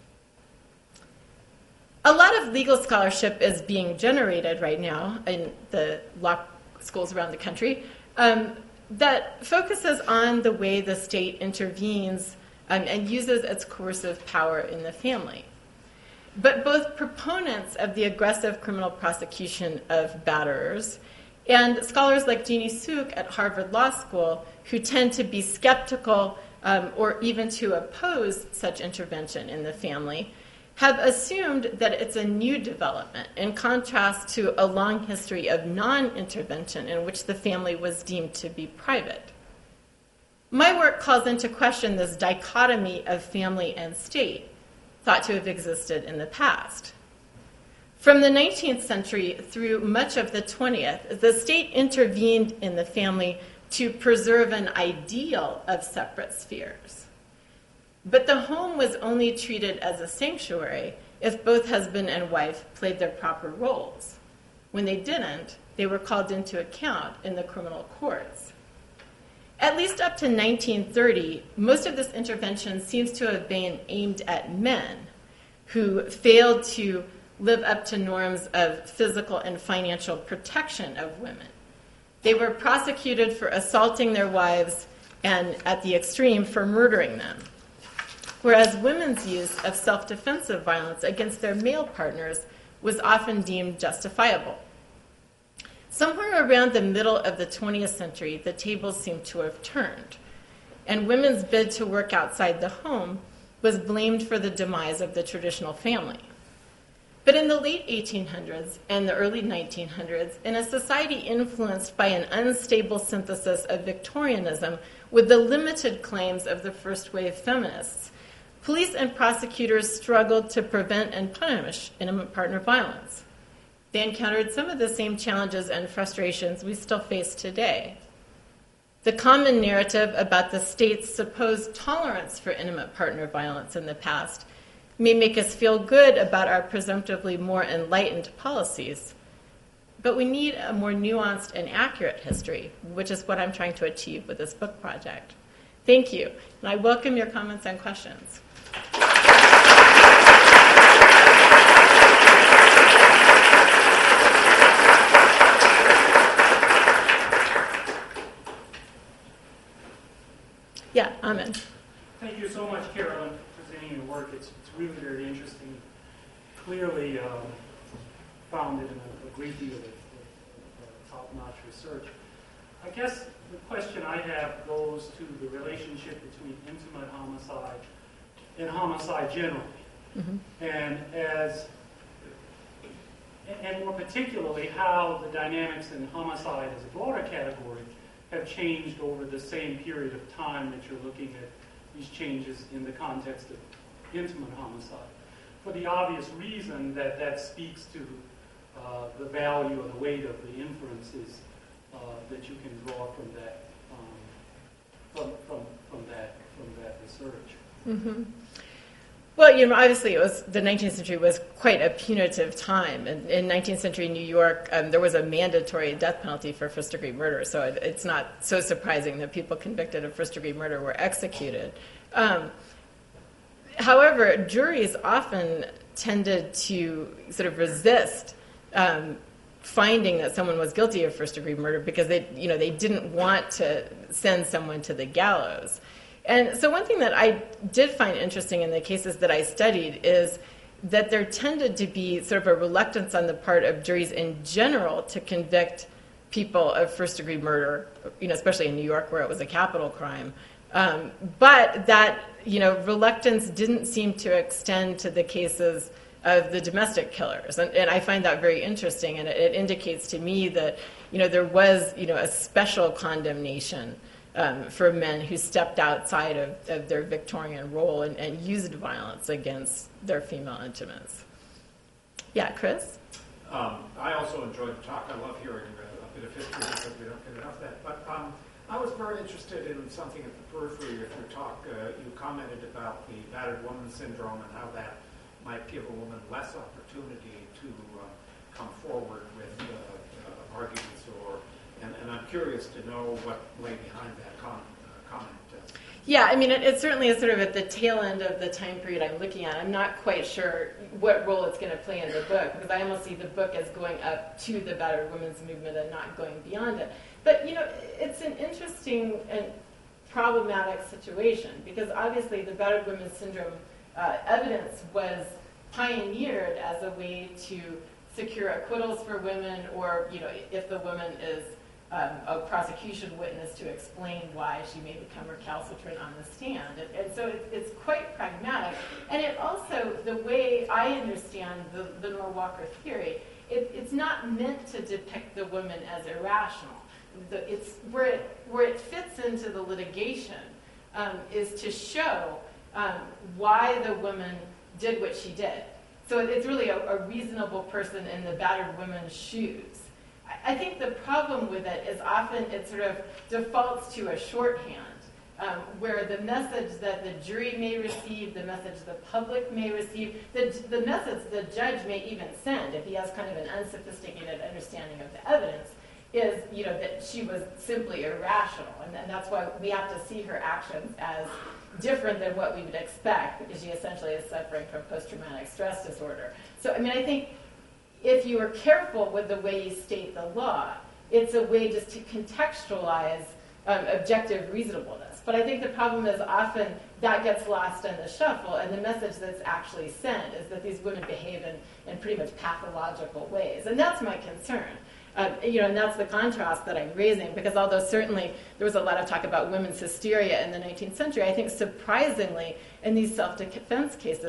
A lot of legal scholarship is being generated right now in the law schools around the country um, that focuses on the way the state intervenes um, and uses its coercive power in the family. But both proponents of the aggressive criminal prosecution of batterers and scholars like Jeannie Suk at Harvard Law School, who tend to be skeptical um, or even to oppose such intervention in the family, have assumed that it's a new development in contrast to a long history of non-intervention in which the family was deemed to be private. My work calls into question this dichotomy of family and state, thought to have existed in the past. From the nineteenth century through much of the twentieth, the state intervened in the family to preserve an ideal of separate spheres. But the home was only treated as a sanctuary if both husband and wife played their proper roles. When they didn't, they were called into account in the criminal courts. At least up to nineteen thirty, most of this intervention seems to have been aimed at men who failed to live up to norms of physical and financial protection of women. They were prosecuted for assaulting their wives and, at the extreme, for murdering them. Whereas women's use of self-defensive violence against their male partners was often deemed justifiable. Somewhere around the middle of the twentieth century, the tables seem to have turned, and women's bid to work outside the home was blamed for the demise of the traditional family. But in the late eighteen hundreds and the early nineteen hundreds, in a society influenced by an unstable synthesis of Victorianism with the limited claims of the first wave feminists, police and prosecutors struggled to prevent and punish intimate partner violence. They encountered some of the same challenges and frustrations we still face today. The common narrative about the state's supposed tolerance for intimate partner violence in the past may make us feel good about our presumptively more enlightened policies, but we need a more nuanced and accurate history, which is what I'm trying to achieve with this book project. Thank you, and I welcome your comments and questions. Yeah, Amen. Thank you so much, Carolyn, for presenting your work. It's, it's really very interesting. Clearly um, founded in a, a great deal of, of, of top-notch research. I guess the question I have goes to the relationship between intimate homicide and homicide generally. Mm-hmm. And as and more particularly how the dynamics in homicide as a broader category have changed over the same period of time that you're looking at these changes in the context of intimate homicide. For the obvious reason that that speaks to uh, the value or the weight of the inferences uh, that you can draw from that um, from, from, from that from that research. Mm-hmm. Well, you know, obviously, it was the nineteenth century was quite a punitive time. And in nineteenth century New York, um, there was a mandatory death penalty for first-degree murder. So it, it's not so surprising that people convicted of first-degree murder were executed. Um, however, juries often tended to sort of resist um, finding that someone was guilty of first-degree murder because they, you know, they didn't want to send someone to the gallows. And so one thing that I did find interesting in the cases that I studied is that there tended to be sort of a reluctance on the part of juries in general to convict people of first-degree murder, you know, especially in New York where it was a capital crime. Um, but that, you know, reluctance didn't seem to extend to the cases of the domestic killers. And, and I find that very interesting, and it, it indicates to me that, you know, there was, you know, a special condemnation Um, for men who stepped outside of, of their Victorian role and, and used violence against their female intimates. Yeah, Chris? Um, I also enjoyed the talk. I love hearing a, a bit of history because we don't get enough of that. But um, I was very interested in something at the periphery of your talk. Uh, you commented about the battered woman syndrome and how that might give a woman less opportunity to uh, come forward with uh, uh, arguments or And, and I'm curious to know what lay behind that com- uh, comment. Uh. Yeah, I mean, it, it certainly is sort of at the tail end of the time period I'm looking at. I'm not quite sure what role it's going to play in the book, because I almost see the book as going up to the battered women's movement and not going beyond it. But, you know, it's an interesting and problematic situation, because obviously the battered women's syndrome uh, evidence was pioneered as a way to secure acquittals for women, or, you know, if the woman is Um, a prosecution witness to explain why she may become recalcitrant on the stand. And, and so it, it's quite pragmatic. And it also, the way I understand the, the Norwalker theory, it, it's not meant to depict the woman as irrational. The, it's where it, where it fits into the litigation um, is to show um, why the woman did what she did. So it's really a, a reasonable person in the battered woman's shoes. I think the problem with it is often it sort of defaults to a shorthand, um, where the message that the jury may receive, the message the public may receive, the, the message the judge may even send, if he has kind of an unsophisticated understanding of the evidence, is, you know, that she was simply irrational. And, and that's why we have to see her actions as different than what we would expect, because she essentially is suffering from post-traumatic stress disorder. So, I mean, I think if you are careful with the way you state the law, it's a way just to contextualize um, objective reasonableness. But I think the problem is often that gets lost in the shuffle, and the message that's actually sent is that these women behave in, in pretty much pathological ways. And that's my concern. Uh, you know, and that's the contrast that I'm raising, because although certainly there was a lot of talk about women's hysteria in the nineteenth century, I think surprisingly in these self-defense cases,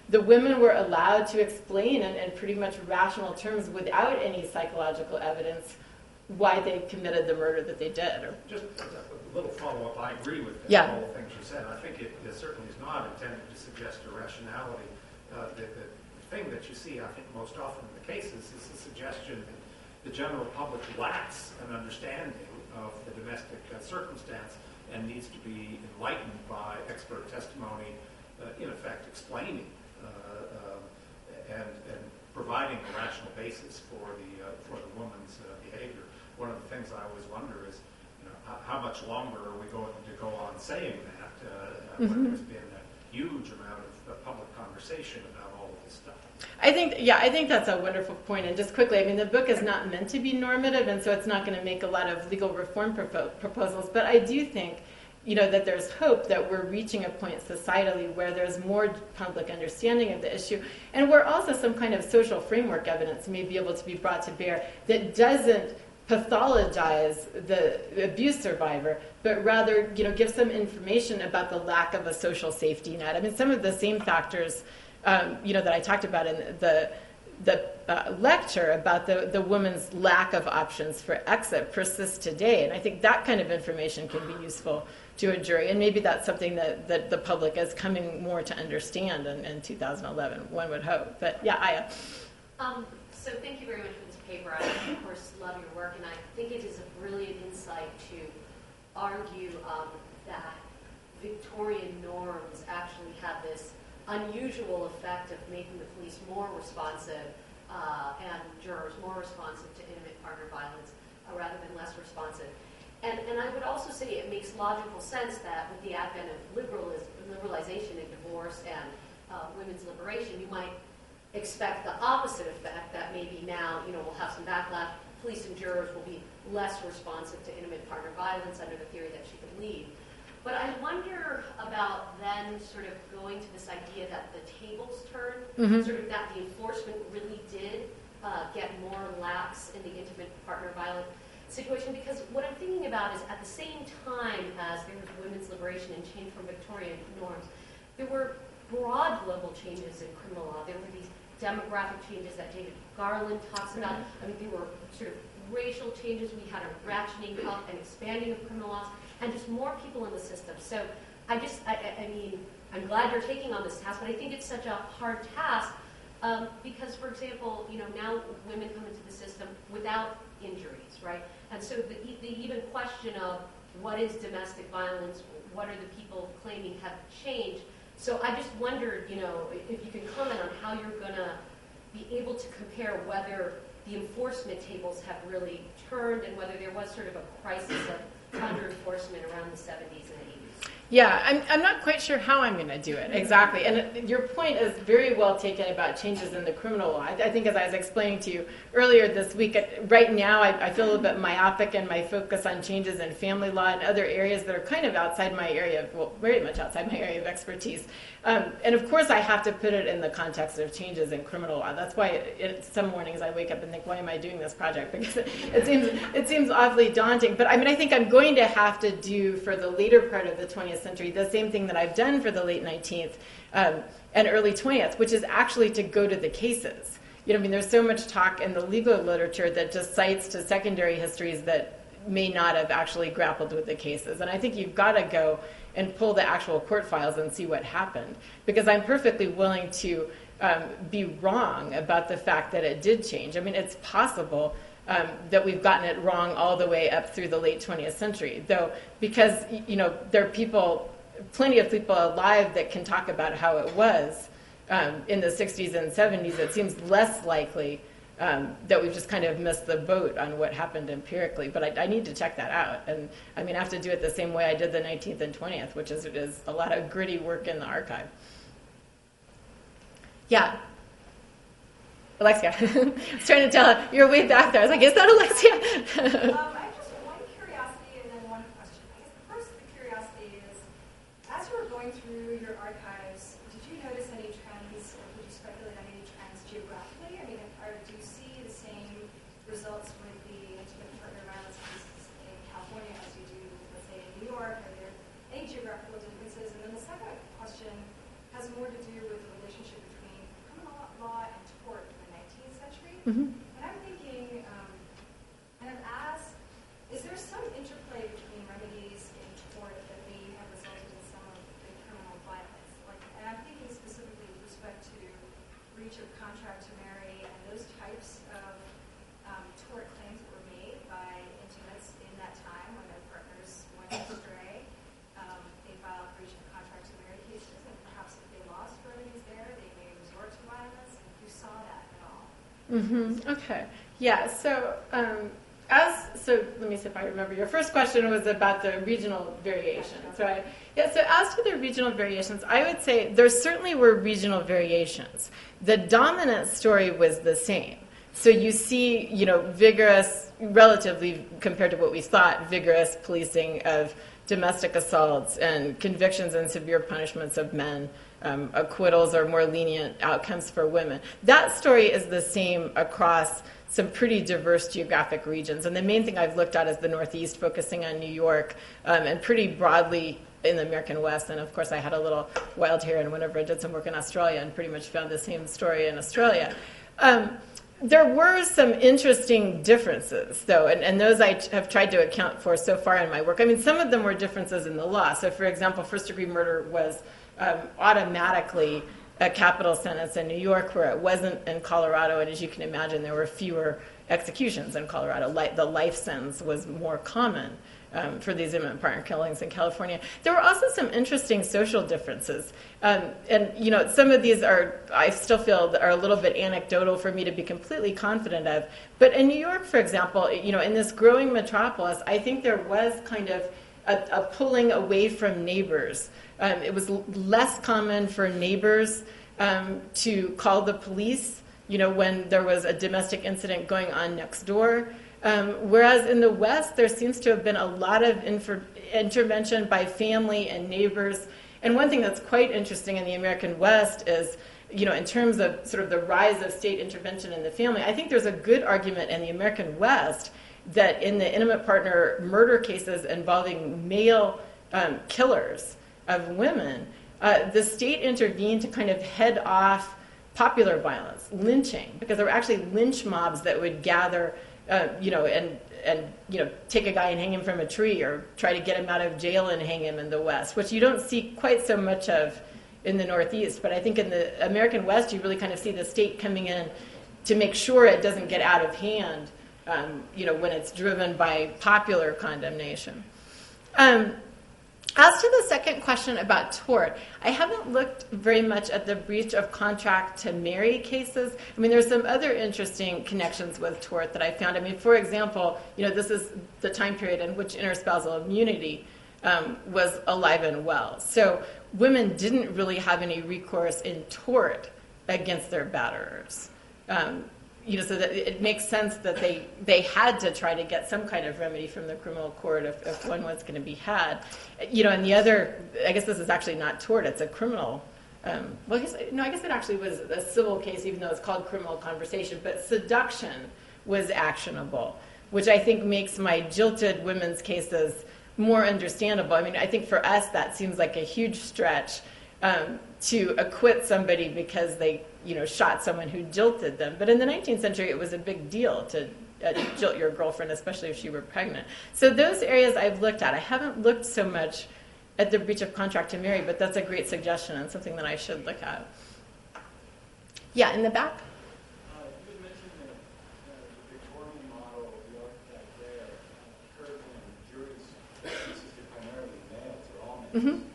the women were allowed to explain in, in pretty much rational terms without any psychological evidence why they committed the murder that they did. Or, Just a little follow-up. I agree with Yeah. all the things you said. I think it, it certainly is not intended to suggest irrationality. Uh, the, the thing that you see, I think, most often in the cases is the suggestion that the general public lacks an understanding of the domestic uh, circumstance and needs to be enlightened by expert testimony, uh, in effect explaining uh, um, and, and providing a rational basis for the uh, for the woman's uh, behavior. One of the things I always wonder is, you know, how, how much longer are we going to go on saying that uh, mm-hmm. when there's been a huge amount of uh, public conversation about all of this stuff? I think, yeah, I think that's a wonderful point. And just quickly, I mean, the book is not meant to be normative, and so it's not going to make a lot of legal reform propo- proposals. But I do think, you know, that there's hope that we're reaching a point societally where there's more public understanding of the issue, and where also some kind of social framework evidence may be able to be brought to bear that doesn't pathologize the abuse survivor, but rather, you know, give some information about the lack of a social safety net. I mean, some of the same factors, um, you know, that I talked about in the the uh, lecture about the, the woman's lack of options for exit persists today. And I think that kind of information can be useful to a jury. And maybe that's something that, that the public is coming more to understand in, in two thousand eleven, one would hope. But yeah, Aya. Um, so thank you very much for this paper. I, of course, love your work, and I think it is a brilliant insight to argue um, that Victorian norms actually have this unusual effect of making the police more responsive uh, and jurors more responsive to intimate partner violence uh, rather than less responsive. And, and I would also say it makes logical sense that with the advent of liberalism, liberalization in divorce and uh, women's liberation, you might expect the opposite effect, that maybe now, you know, we'll have some backlash. Police and jurors will be less responsive to intimate partner violence under the theory that she could leave. But I wonder about then sort of going to this idea that the tables turned, mm-hmm. sort of that the enforcement really did uh, get more lax in the intimate partner violence situation, because what I'm thinking about is at the same time as there was women's liberation and change from Victorian norms, there were broad global changes in criminal law. There were these demographic changes that David Garland talks about. I mean, there were sort of racial changes. We had a ratcheting up and expanding of criminal laws, and just more people in the system. So I just, I, I mean, I'm glad you're taking on this task, but I think it's such a hard task um, because, for example, you know, now women come into the system without injuries, right? And so the, the even question of what is domestic violence, what are the people claiming have changed. So I just wondered, you know, if you can comment on how you're going to be able to compare whether the enforcement tables have really turned and whether there was sort of a crisis of under-enforcement around the seventies and eighties. Yeah, I'm, I'm not quite sure how I'm going to do it, exactly. And it, your point is very well taken about changes in the criminal law. I, I think as I was explaining to you earlier this week, right now I, I feel a little bit myopic in my focus on changes in family law and other areas that are kind of outside my area, of, well, very much outside my area of expertise. Um, and of course I have to put it in the context of changes in criminal law. That's why it, it, some mornings I wake up and think, why am I doing this project? Because it, it seems it seems awfully daunting. But I mean, I think I'm going to have to do for the later part of the twentieth century the same thing that I've done for the late nineteenth um, and early twentieth, which is actually to go to the cases. You know, I mean, there's so much talk in the legal literature that just cites to secondary histories that may not have actually grappled with the cases. And I think you've got to go and pull the actual court files and see what happened. Because I'm perfectly willing to um, be wrong about the fact that it did change. I mean, it's possible um, that we've gotten it wrong all the way up through the late twentieth century, though, because, you know, there are people, plenty of people alive that can talk about how it was um, in the sixties and seventies. It seems less likely Um, that we've just kind of missed the boat on what happened empirically. But I, I need to check that out. And I mean, I have to do it the same way I did the nineteenth and twentieth, which is, is a lot of gritty work in the archive. Yeah. Alexia. I was trying to tell her, you're way back there. I was like, is that Alexia? um, I have just one curiosity and then one question. I guess the first the curiosity is, as you were going through your archives, did you notice any trends, or could you speculate on any trends geographically? I mean, are, do you see the same results with the intimate partner violence cases in California as you do, let's say, in New York? Are there any geographical differences? And then the second question has more to do with the relationship between Mm-hmm. And I'm thinking, um, kind of as, is there some interplay between remedies in tort that may have resulted in some of the criminal violence? Like, and I'm thinking specifically with respect to breach of contract to marry and those types of um, tort claims that were made by intimates in that time when their partners went astray. Um, they filed breach of contract to marry cases, and perhaps if they lost remedies there, they may resort to violence. And if you saw that at all. Mm-hmm. Okay. Yeah. So, um, as so, let me see if I remember. Your first question was about the regional variations, right? Yeah. So, as to the regional variations, I would say there certainly were regional variations. The dominant story was the same. So you see, you know, vigorous, relatively compared to what we thought, vigorous policing of domestic assaults and convictions and severe punishments of men. Um, acquittals or more lenient outcomes for women. That story is the same across some pretty diverse geographic regions. And the main thing I've looked at is the Northeast, focusing on New York, um, and pretty broadly in the American West. And of course, I had a little wild hair and whenever I did some work in Australia and pretty much found the same story in Australia. Um, There were some interesting differences, though, and, and those I have tried to account for so far in my work. I mean, some of them were differences in the law. So, for example, first-degree murder was um, automatically a capital sentence in New York, where it wasn't in Colorado. And as you can imagine, there were fewer executions in Colorado. Like, the life sentence was more common um, for these intimate partner killings in California. There were also some interesting social differences. Um, and, you know, some of these are, I still feel, are a little bit anecdotal for me to be completely confident of. But in New York, for example, you know, in this growing metropolis, I think there was kind of a, a pulling away from neighbors. Um, it was l- less common for neighbors um, to call the police, you know, when there was a domestic incident going on next door. Um, whereas in the West, there seems to have been a lot of infor- intervention by family and neighbors. And one thing that's quite interesting in the American West is, you know, in terms of sort of the rise of state intervention in the family, I think there's a good argument in the American West that in the intimate partner murder cases involving male um, killers of women, uh, the state intervened to kind of head off popular violence, lynching, because there were actually lynch mobs that would gather, uh, you know, and and you know, take a guy and hang him from a tree, or try to get him out of jail and hang him in the West, which you don't see quite so much of in the Northeast. But I think in the American West, you really kind of see the state coming in to make sure it doesn't get out of hand, um, you know, when it's driven by popular condemnation. Um, As to the second question about tort, I haven't looked very much at the breach of contract to marry cases. I mean, there's some other interesting connections with tort that I found. I mean, for example, you know, this is the time period in which interspousal immunity um, was alive and well. So women didn't really have any recourse in tort against their batterers. Um, You know, so that it makes sense that they, they had to try to get some kind of remedy from the criminal court if, if one was going to be had. You know, and the other, I guess this is actually not tort, it's a criminal, um, well, I guess, no, I guess it actually was a civil case, even though it's called criminal conversation, but seduction was actionable, which I think makes my jilted women's cases more understandable. I mean, I think for us that seems like a huge stretch um, to acquit somebody because they, you know, shot someone who jilted them. But in the nineteenth century, it was a big deal to uh, jilt your girlfriend, especially if she were pregnant. So those areas I've looked at. I haven't looked so much at the breach of contract to marry, but that's a great suggestion and something that I should look at. Yeah, in the back. Uh, you had mentioned that uh, the Victorian model of the architect there uh, occurred when juries consisted primarily of males or all males. Mm-hmm.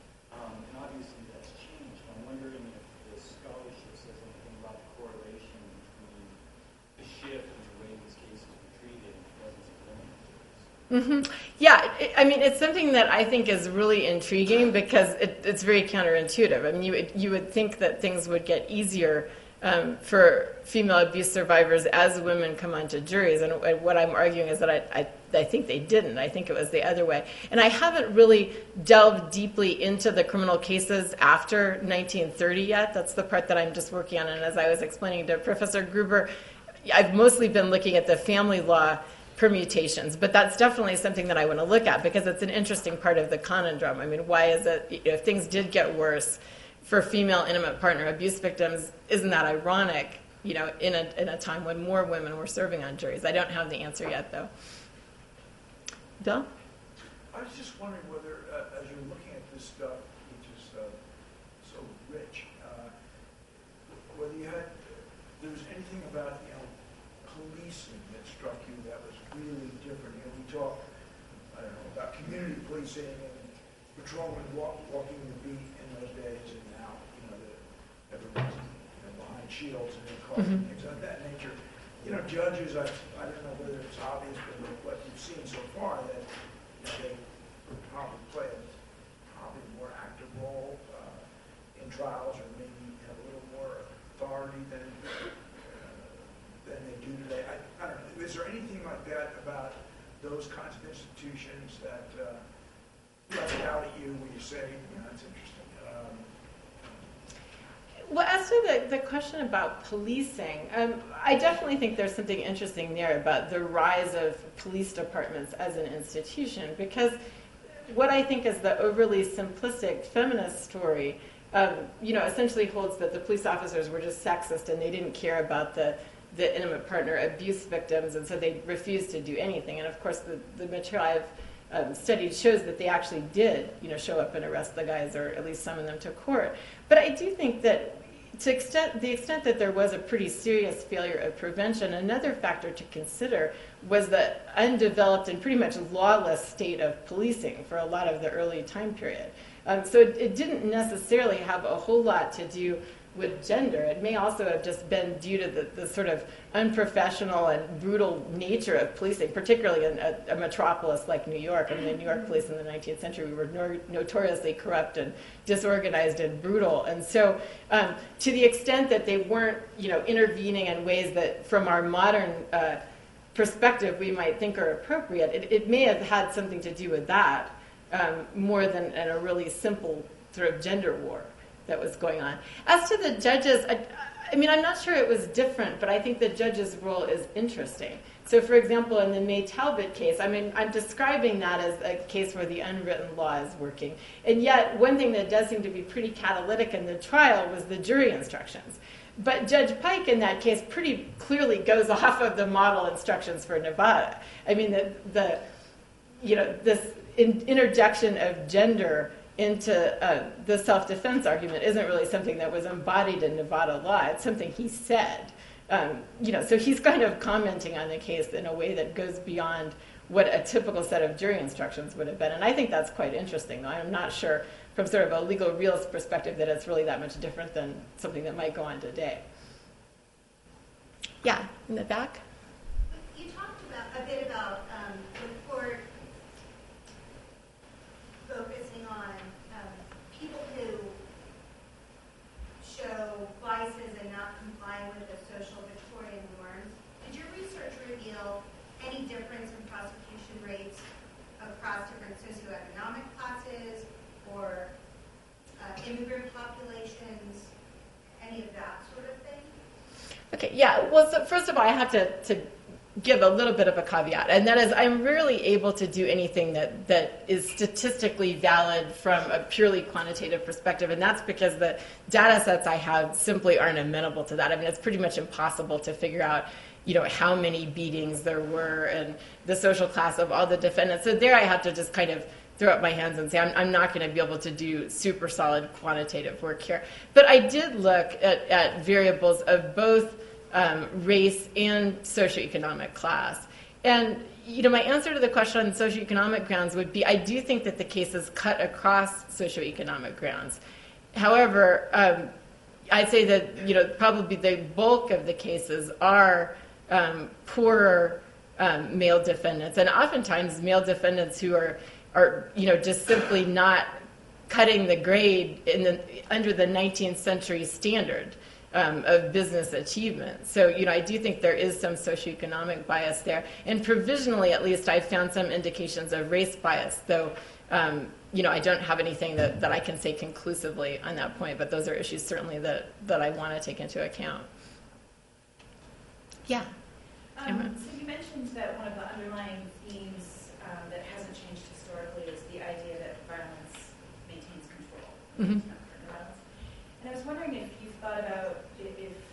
Mm-hmm. Yeah, it, I mean, it's something that I think is really intriguing because it, it's very counterintuitive. I mean, you would, you would think that things would get easier um, for female abuse survivors as women come onto juries, and, and what I'm arguing is that I, I, I think they didn't. I think it was the other way. And I haven't really delved deeply into the criminal cases after nineteen thirty yet. That's the part that I'm just working on, and as I was explaining to Professor Gruber, I've mostly been looking at the family law permutations, but that's definitely something that I want to look at because it's an interesting part of the conundrum. I mean, why is it, if things did get worse for female intimate partner abuse victims, isn't that ironic you know, in a, in a time when more women were serving on juries. I don't have the answer yet, though. Bill? I was just wondering whether, uh, as you're looking at this stuff, which is uh, so rich, uh, whether you had, there was anything about, you know, policing that struck you that was really different. You know, we talk, I don't know, about community policing and patrolmen walk, walking the beat in those days, and now, you know, the, everyone's you know, behind shields and in cars and things of that nature. You know, judges, I, I don't know whether it's obvious, but what you've seen so far, that you know, they probably play a probably more active role uh, in trials, or maybe have a little more authority than uh, than they do today. I, I don't know. Is there anything like that about those kinds of institutions that uh, jumped out at you when you say, you know, that's interesting? Um, Well, as to the, the question about policing, um, I definitely think there's something interesting there about the rise of police departments as an institution, because what I think is the overly simplistic feminist story, um, you know, essentially holds that the police officers were just sexist and they didn't care about the, the intimate partner abuse victims, and so they refused to do anything. And of course, the, the material I've Um, studied shows that they actually did, you know, show up and arrest the guys, or at least summon them to court. But I do think that, to extent, the extent that there was a pretty serious failure of prevention, another factor to consider was the undeveloped and pretty much lawless state of policing for a lot of the early time period. Um, so it, it didn't necessarily have a whole lot to do with gender. It may also have just been due to the, the sort of unprofessional and brutal nature of policing, particularly in a, a metropolis like New York. I mean, the New York police in the nineteenth century were no, notoriously corrupt and disorganized and brutal. And so um, to the extent that they weren't, you know, intervening in ways that from our modern uh, perspective we might think are appropriate, it, it may have had something to do with that um, more than in a really simple sort of gender war that was going on. As to the judges, I, I mean, I'm not sure it was different, but I think the judge's role is interesting. So, for example, in the May Talbot case, I mean, I'm describing that as a case where the unwritten law is working. And yet, one thing that does seem to be pretty catalytic in the trial was the jury instructions. But Judge Pike in that case pretty clearly goes off of the model instructions for Nevada. I mean, the, the you know, this in, interjection of gender into uh, the self-defense argument isn't really something that was embodied in Nevada law. It's something he said. Um, you know, so he's kind of commenting on the case in a way that goes beyond what a typical set of jury instructions would have been. And I think that's quite interesting, though. I'm not sure from sort of a legal realist perspective that it's really that much different than something that might go on today. Yeah, in the back. You talked about a bit about um, the court focusing on um, people who show vices and not complying with the social Victorian norms. Did your research reveal any difference in prosecution rates across different socioeconomic classes or uh, immigrant populations, any of that sort of thing? Okay, yeah. Well, so first of all, I have to, to give a little bit of a caveat, and that is I'm rarely able to do anything that, that is statistically valid from a purely quantitative perspective, and that's because the data sets I have simply aren't amenable to that. I mean, it's pretty much impossible to figure out, you know, how many beatings there were and the social class of all the defendants. So there I have to just kind of throw up my hands and say I'm, I'm not going to be able to do super solid quantitative work here. But I did look at, at variables of both um, race and socioeconomic class. And, you know, my answer to the question on socioeconomic grounds would be I do think that the cases cut across socioeconomic grounds. However, um, I'd say that, you know, probably the bulk of the cases are um, poorer um, male defendants, and oftentimes male defendants who are are, you know, just simply not cutting the grade in the, under the nineteenth century standard um, of business achievement. So, you know, I do think there is some socioeconomic bias there. And provisionally, at least, I've found some indications of race bias, though, um, you know, I don't have anything that, that I can say conclusively on that point, but those are issues certainly that, that I want to take into account. Yeah. Um, so you mentioned that one of the underlying themes um, that hasn't changed historically is the idea that violence maintains control. Mm-hmm. And I was wondering if you thought about if, if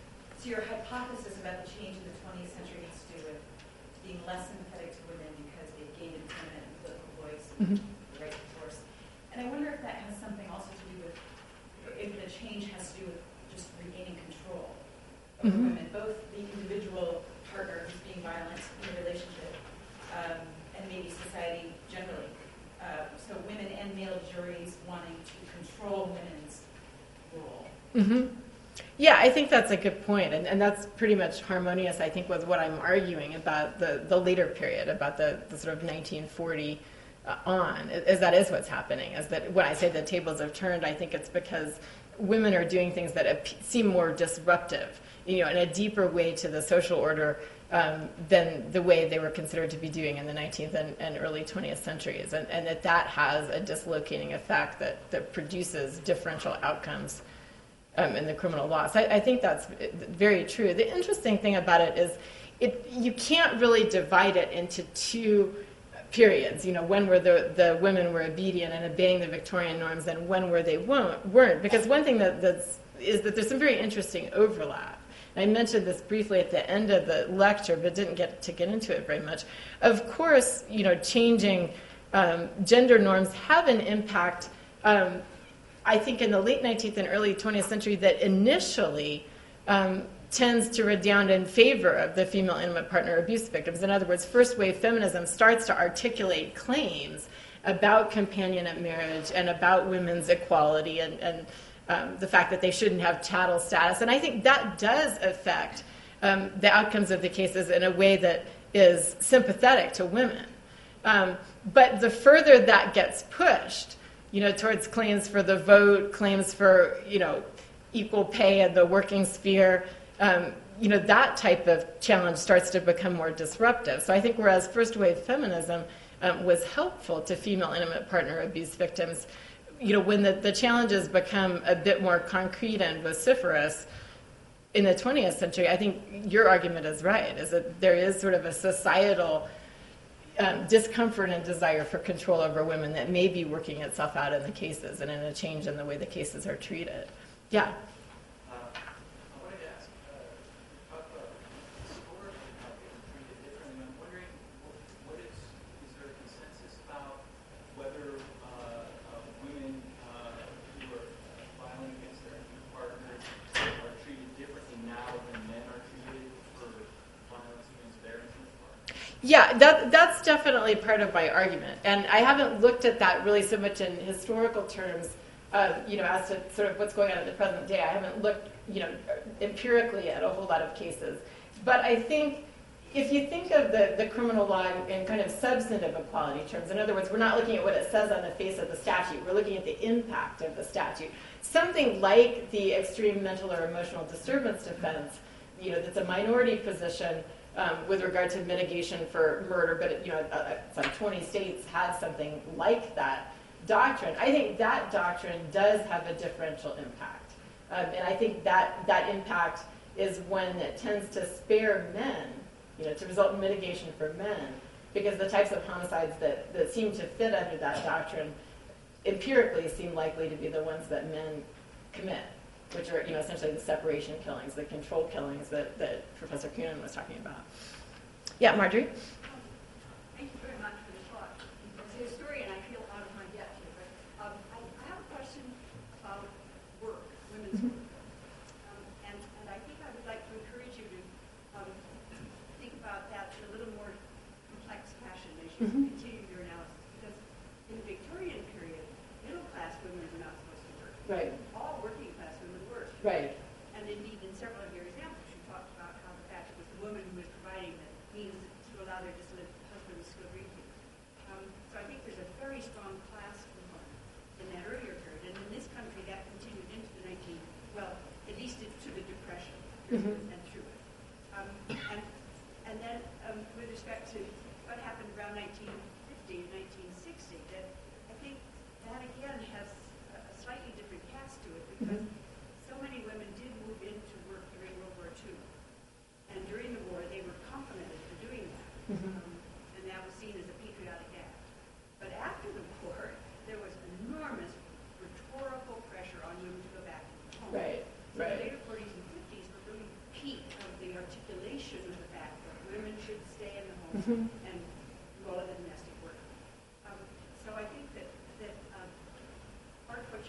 so your hypothesis about the change in the twentieth century has to do with being less sympathetic to women because they've gained employment and political voice and Mhm. the right to divorce. And I wonder if that has something also to do with, if the change has to do with just regaining control over Mhm. women, both the individual partner who's being violent in the relationship, um, and maybe society generally. Uh, so women and male juries wanting to control women's role. Mm-hmm. Yeah, I think that's a good point, and, and that's pretty much harmonious, I think, with what I'm arguing about the, the later period, about the, the sort of nineteen forty uh, on, is that is what's happening, is that when I say the tables have turned, I think it's because women are doing things that ap- seem more disruptive, you know, in a deeper way to the social order um, than the way they were considered to be doing in the nineteenth and, and early twentieth centuries, and, and that that has a dislocating effect that, that produces differential outcomes Um, in the criminal law. So I, I think that's very true. The interesting thing about it is it, you can't really divide it into two periods. You know, when were the, the women were obedient and obeying the Victorian norms and when were they won't, weren't. Because one thing that that's, is that there's some very interesting overlap. And I mentioned this briefly at the end of the lecture, but didn't get to get into it very much. Of course, you know, changing um, gender norms have an impact um, I think in the late nineteenth and early twentieth century that initially um, tends to redound in favor of the female intimate partner abuse victims. In other words, first wave feminism starts to articulate claims about companionate marriage and about women's equality and, and um, the fact that they shouldn't have chattel status. And I think that does affect um, the outcomes of the cases in a way that is sympathetic to women. Um, but the further that gets pushed, you know, towards claims for the vote, claims for, you know, equal pay in the working sphere, um, you know, that type of challenge starts to become more disruptive. So I think whereas first wave feminism um, was helpful to female intimate partner abuse victims, you know, when the, the challenges become a bit more concrete and vociferous in the twentieth century, I think your argument is right, is that there is sort of a societal Um, discomfort and desire for control over women that may be working itself out in the cases and in a change in the way the cases are treated. Yeah? Uh, I wanted to ask, uh, talk about historically how things are treated differently. I'm wondering, what is, is there a consensus about whether uh, uh, women uh, who are violent against their partners are treated differently now than men are treated for violence against their intimate partners? Yeah, that, that's definitely part of my argument. And I haven't looked at that really so much in historical terms, uh, you know, as to sort of what's going on in the present day. I haven't looked, you know, empirically at a whole lot of cases. But I think if you think of the, the criminal law in kind of substantive equality terms, in other words, we're not looking at what it says on the face of the statute, we're looking at the impact of the statute. Something like the extreme mental or emotional disturbance defense, you know, that's a minority position um, with regard to mitigation for murder, but, you know, uh, some twenty states have something like that doctrine. I think that doctrine does have a differential impact. Um, and I think that that impact is one that tends to spare men, you know, to result in mitigation for men, because the types of homicides that, that seem to fit under that doctrine empirically seem likely to be the ones that men commit, which are, you know, essentially the separation killings, the control killings that, that Professor Kunin was talking about. Yeah, Marjorie? Thank you very much for the talk. As a historian, I feel out of my depth here, but um, I, I have a question about work, women's work. Um, and, and I think I would like to encourage you to um, think about that in a little more complex fashion as you Mhm. continue your analysis. Because in the Victorian period, middle-class women were not supposed to work. Right. All working-class women worked. Right. And indeed, in several of your examples, you talked about how the fact it was the woman who was providing the means to allow their dissolute husbands to agree to. Um, so I think there's a very strong class component in that earlier period. And in this country, that continued into the nineteen, well, at least it, to the Depression Mhm. and through it. Um, and, and then um, with respect to what happened around nineteen fifty, nineteen sixty, that I think that again has a, a slightly different cast to it because Mhm. so many women did move into work during World War Two. And during the war, they were complimented for doing that. Mhm. Um, and that was seen as a patriotic act. But after the war, there was enormous rhetorical pressure on women to go back home. Right. So the Right. later forties and fifties were really peak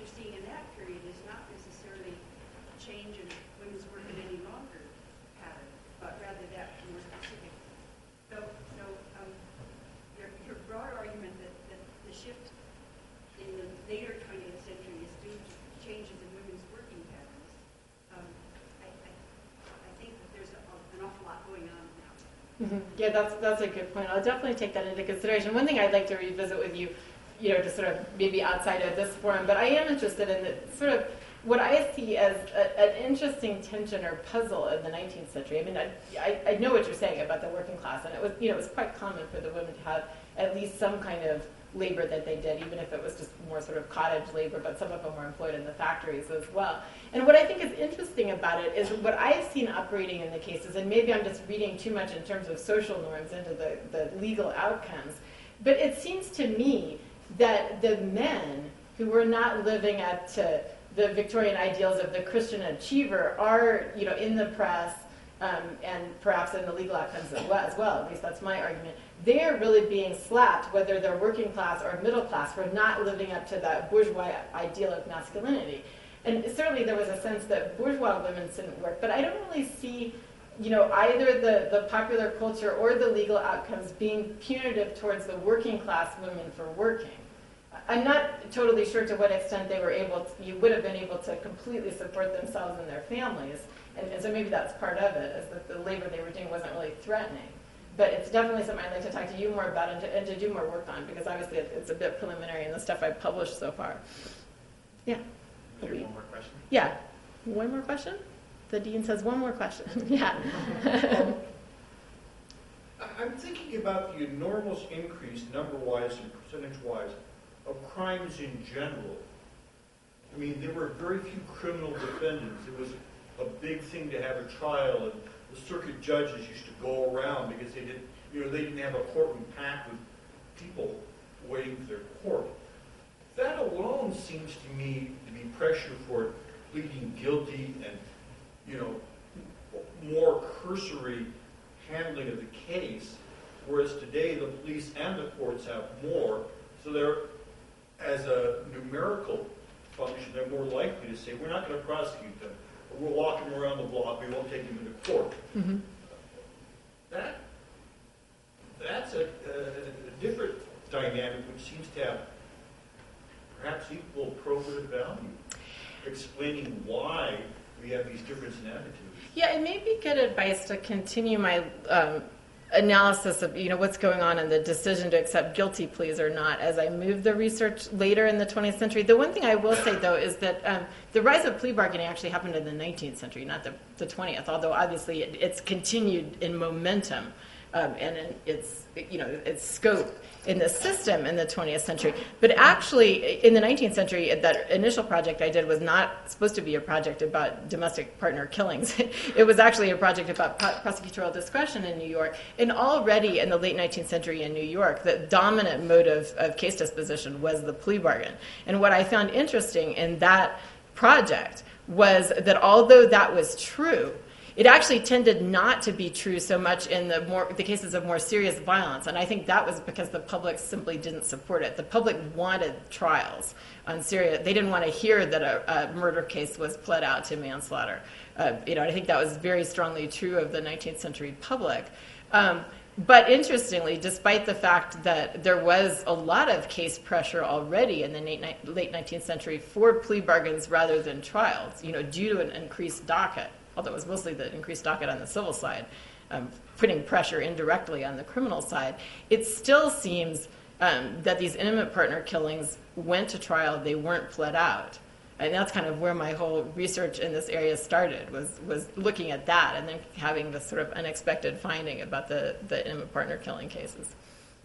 you're seeing in that period is not necessarily a change in women's work in any longer pattern, but rather that more specific. So, so um, your, your broad argument that, that the shift in the later twentieth century is due to changes in women's working patterns, um, I, I, I think that there's a, an awful lot going on now. Mm-hmm. Yeah, that's that's a good point. I'll definitely take that into consideration. One thing I'd like to revisit with you, you know, just sort of maybe outside of this forum, but I am interested in the sort of what I see as a, an interesting tension or puzzle in the nineteenth century. I mean, I, I, I know what you're saying about the working class, and it was, you know, it was quite common for the women to have at least some kind of labor that they did, even if it was just more sort of cottage labor, but some of them were employed in the factories as well. And what I think is interesting about it is what I've seen operating in the cases, and maybe I'm just reading too much in terms of social norms into the, the legal outcomes, but it seems to me that the men who were not living up to the Victorian ideals of the Christian achiever are, you know, in the press um, and perhaps in the legal outcomes as well, as well, at least that's my argument. They're really being slapped, whether they're working class or middle class, for not living up to that bourgeois ideal of masculinity. And certainly there was a sense that bourgeois women didn't work, but I don't really see, you know, either the, the popular culture or the legal outcomes being punitive towards the working class women for working. I'm not totally sure to what extent they were able to, you would have been able to completely support themselves and their families, and, and so maybe that's part of it, is that the labor they were doing wasn't really threatening. But it's definitely something I'd like to talk to you more about and to, and to do more work on, because obviously it, it's a bit preliminary in the stuff I've published so far. Yeah. Is there one more question? Yeah. One more question? The dean says one more question. Yeah. um, I'm thinking about the enormous increase, number-wise and percentage-wise, of crimes in general. I mean, there were very few criminal defendants. It was a big thing to have a trial, and the circuit judges used to go around because they didn't, you know, they didn't have a courtroom packed with people waiting for their court. That alone seems to me to be pressure for pleading guilty and, you know, more cursory handling of the case, whereas today the police and the courts have more, so they're, as a numerical function, they're more likely to say, we're not going to prosecute them, or we'll walk them around the block, we won't take them into court. Mm-hmm. That, that's a, a, a different dynamic which seems to have perhaps equal probative value, explaining why we have these differences in attitudes. Yeah, it may be good advice to continue my um, analysis of, you know, what's going on in the decision to accept guilty pleas or not as I move the research later in the twentieth century. The one thing I will say, though, is that um, the rise of plea bargaining actually happened in the nineteenth century, not the, the twentieth, although obviously it, it's continued in momentum um, and in its, you know, its scope in the system in the twentieth century. But actually, in the nineteenth century, that initial project I did was not supposed to be a project about domestic partner killings. It was actually a project about prosecutorial discretion in New York. And already in the late nineteenth century in New York, the dominant mode of, of case disposition was the plea bargain. And what I found interesting in that project was that although that was true, it actually tended not to be true so much in the more the cases of more serious violence, and I think that was because the public simply didn't support it. The public wanted trials on serious. They didn't want to hear that a, a murder case was pled out to manslaughter. Uh, you know, I think that was very strongly true of the nineteenth century public. Um, But interestingly, despite the fact that there was a lot of case pressure already in the late nineteenth century for plea bargains rather than trials, you know, due to an increased docket, although it was mostly the increased docket on the civil side, um, putting pressure indirectly on the criminal side, it still seems um, that these intimate partner killings went to trial, they weren't pled out. And that's kind of where my whole research in this area started, was was looking at that and then having this sort of unexpected finding about the, the intimate partner killing cases.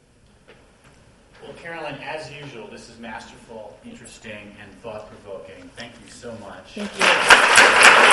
Well, Carolyn, as usual, this is masterful, interesting, and thought-provoking. Thank you so much. Thank you.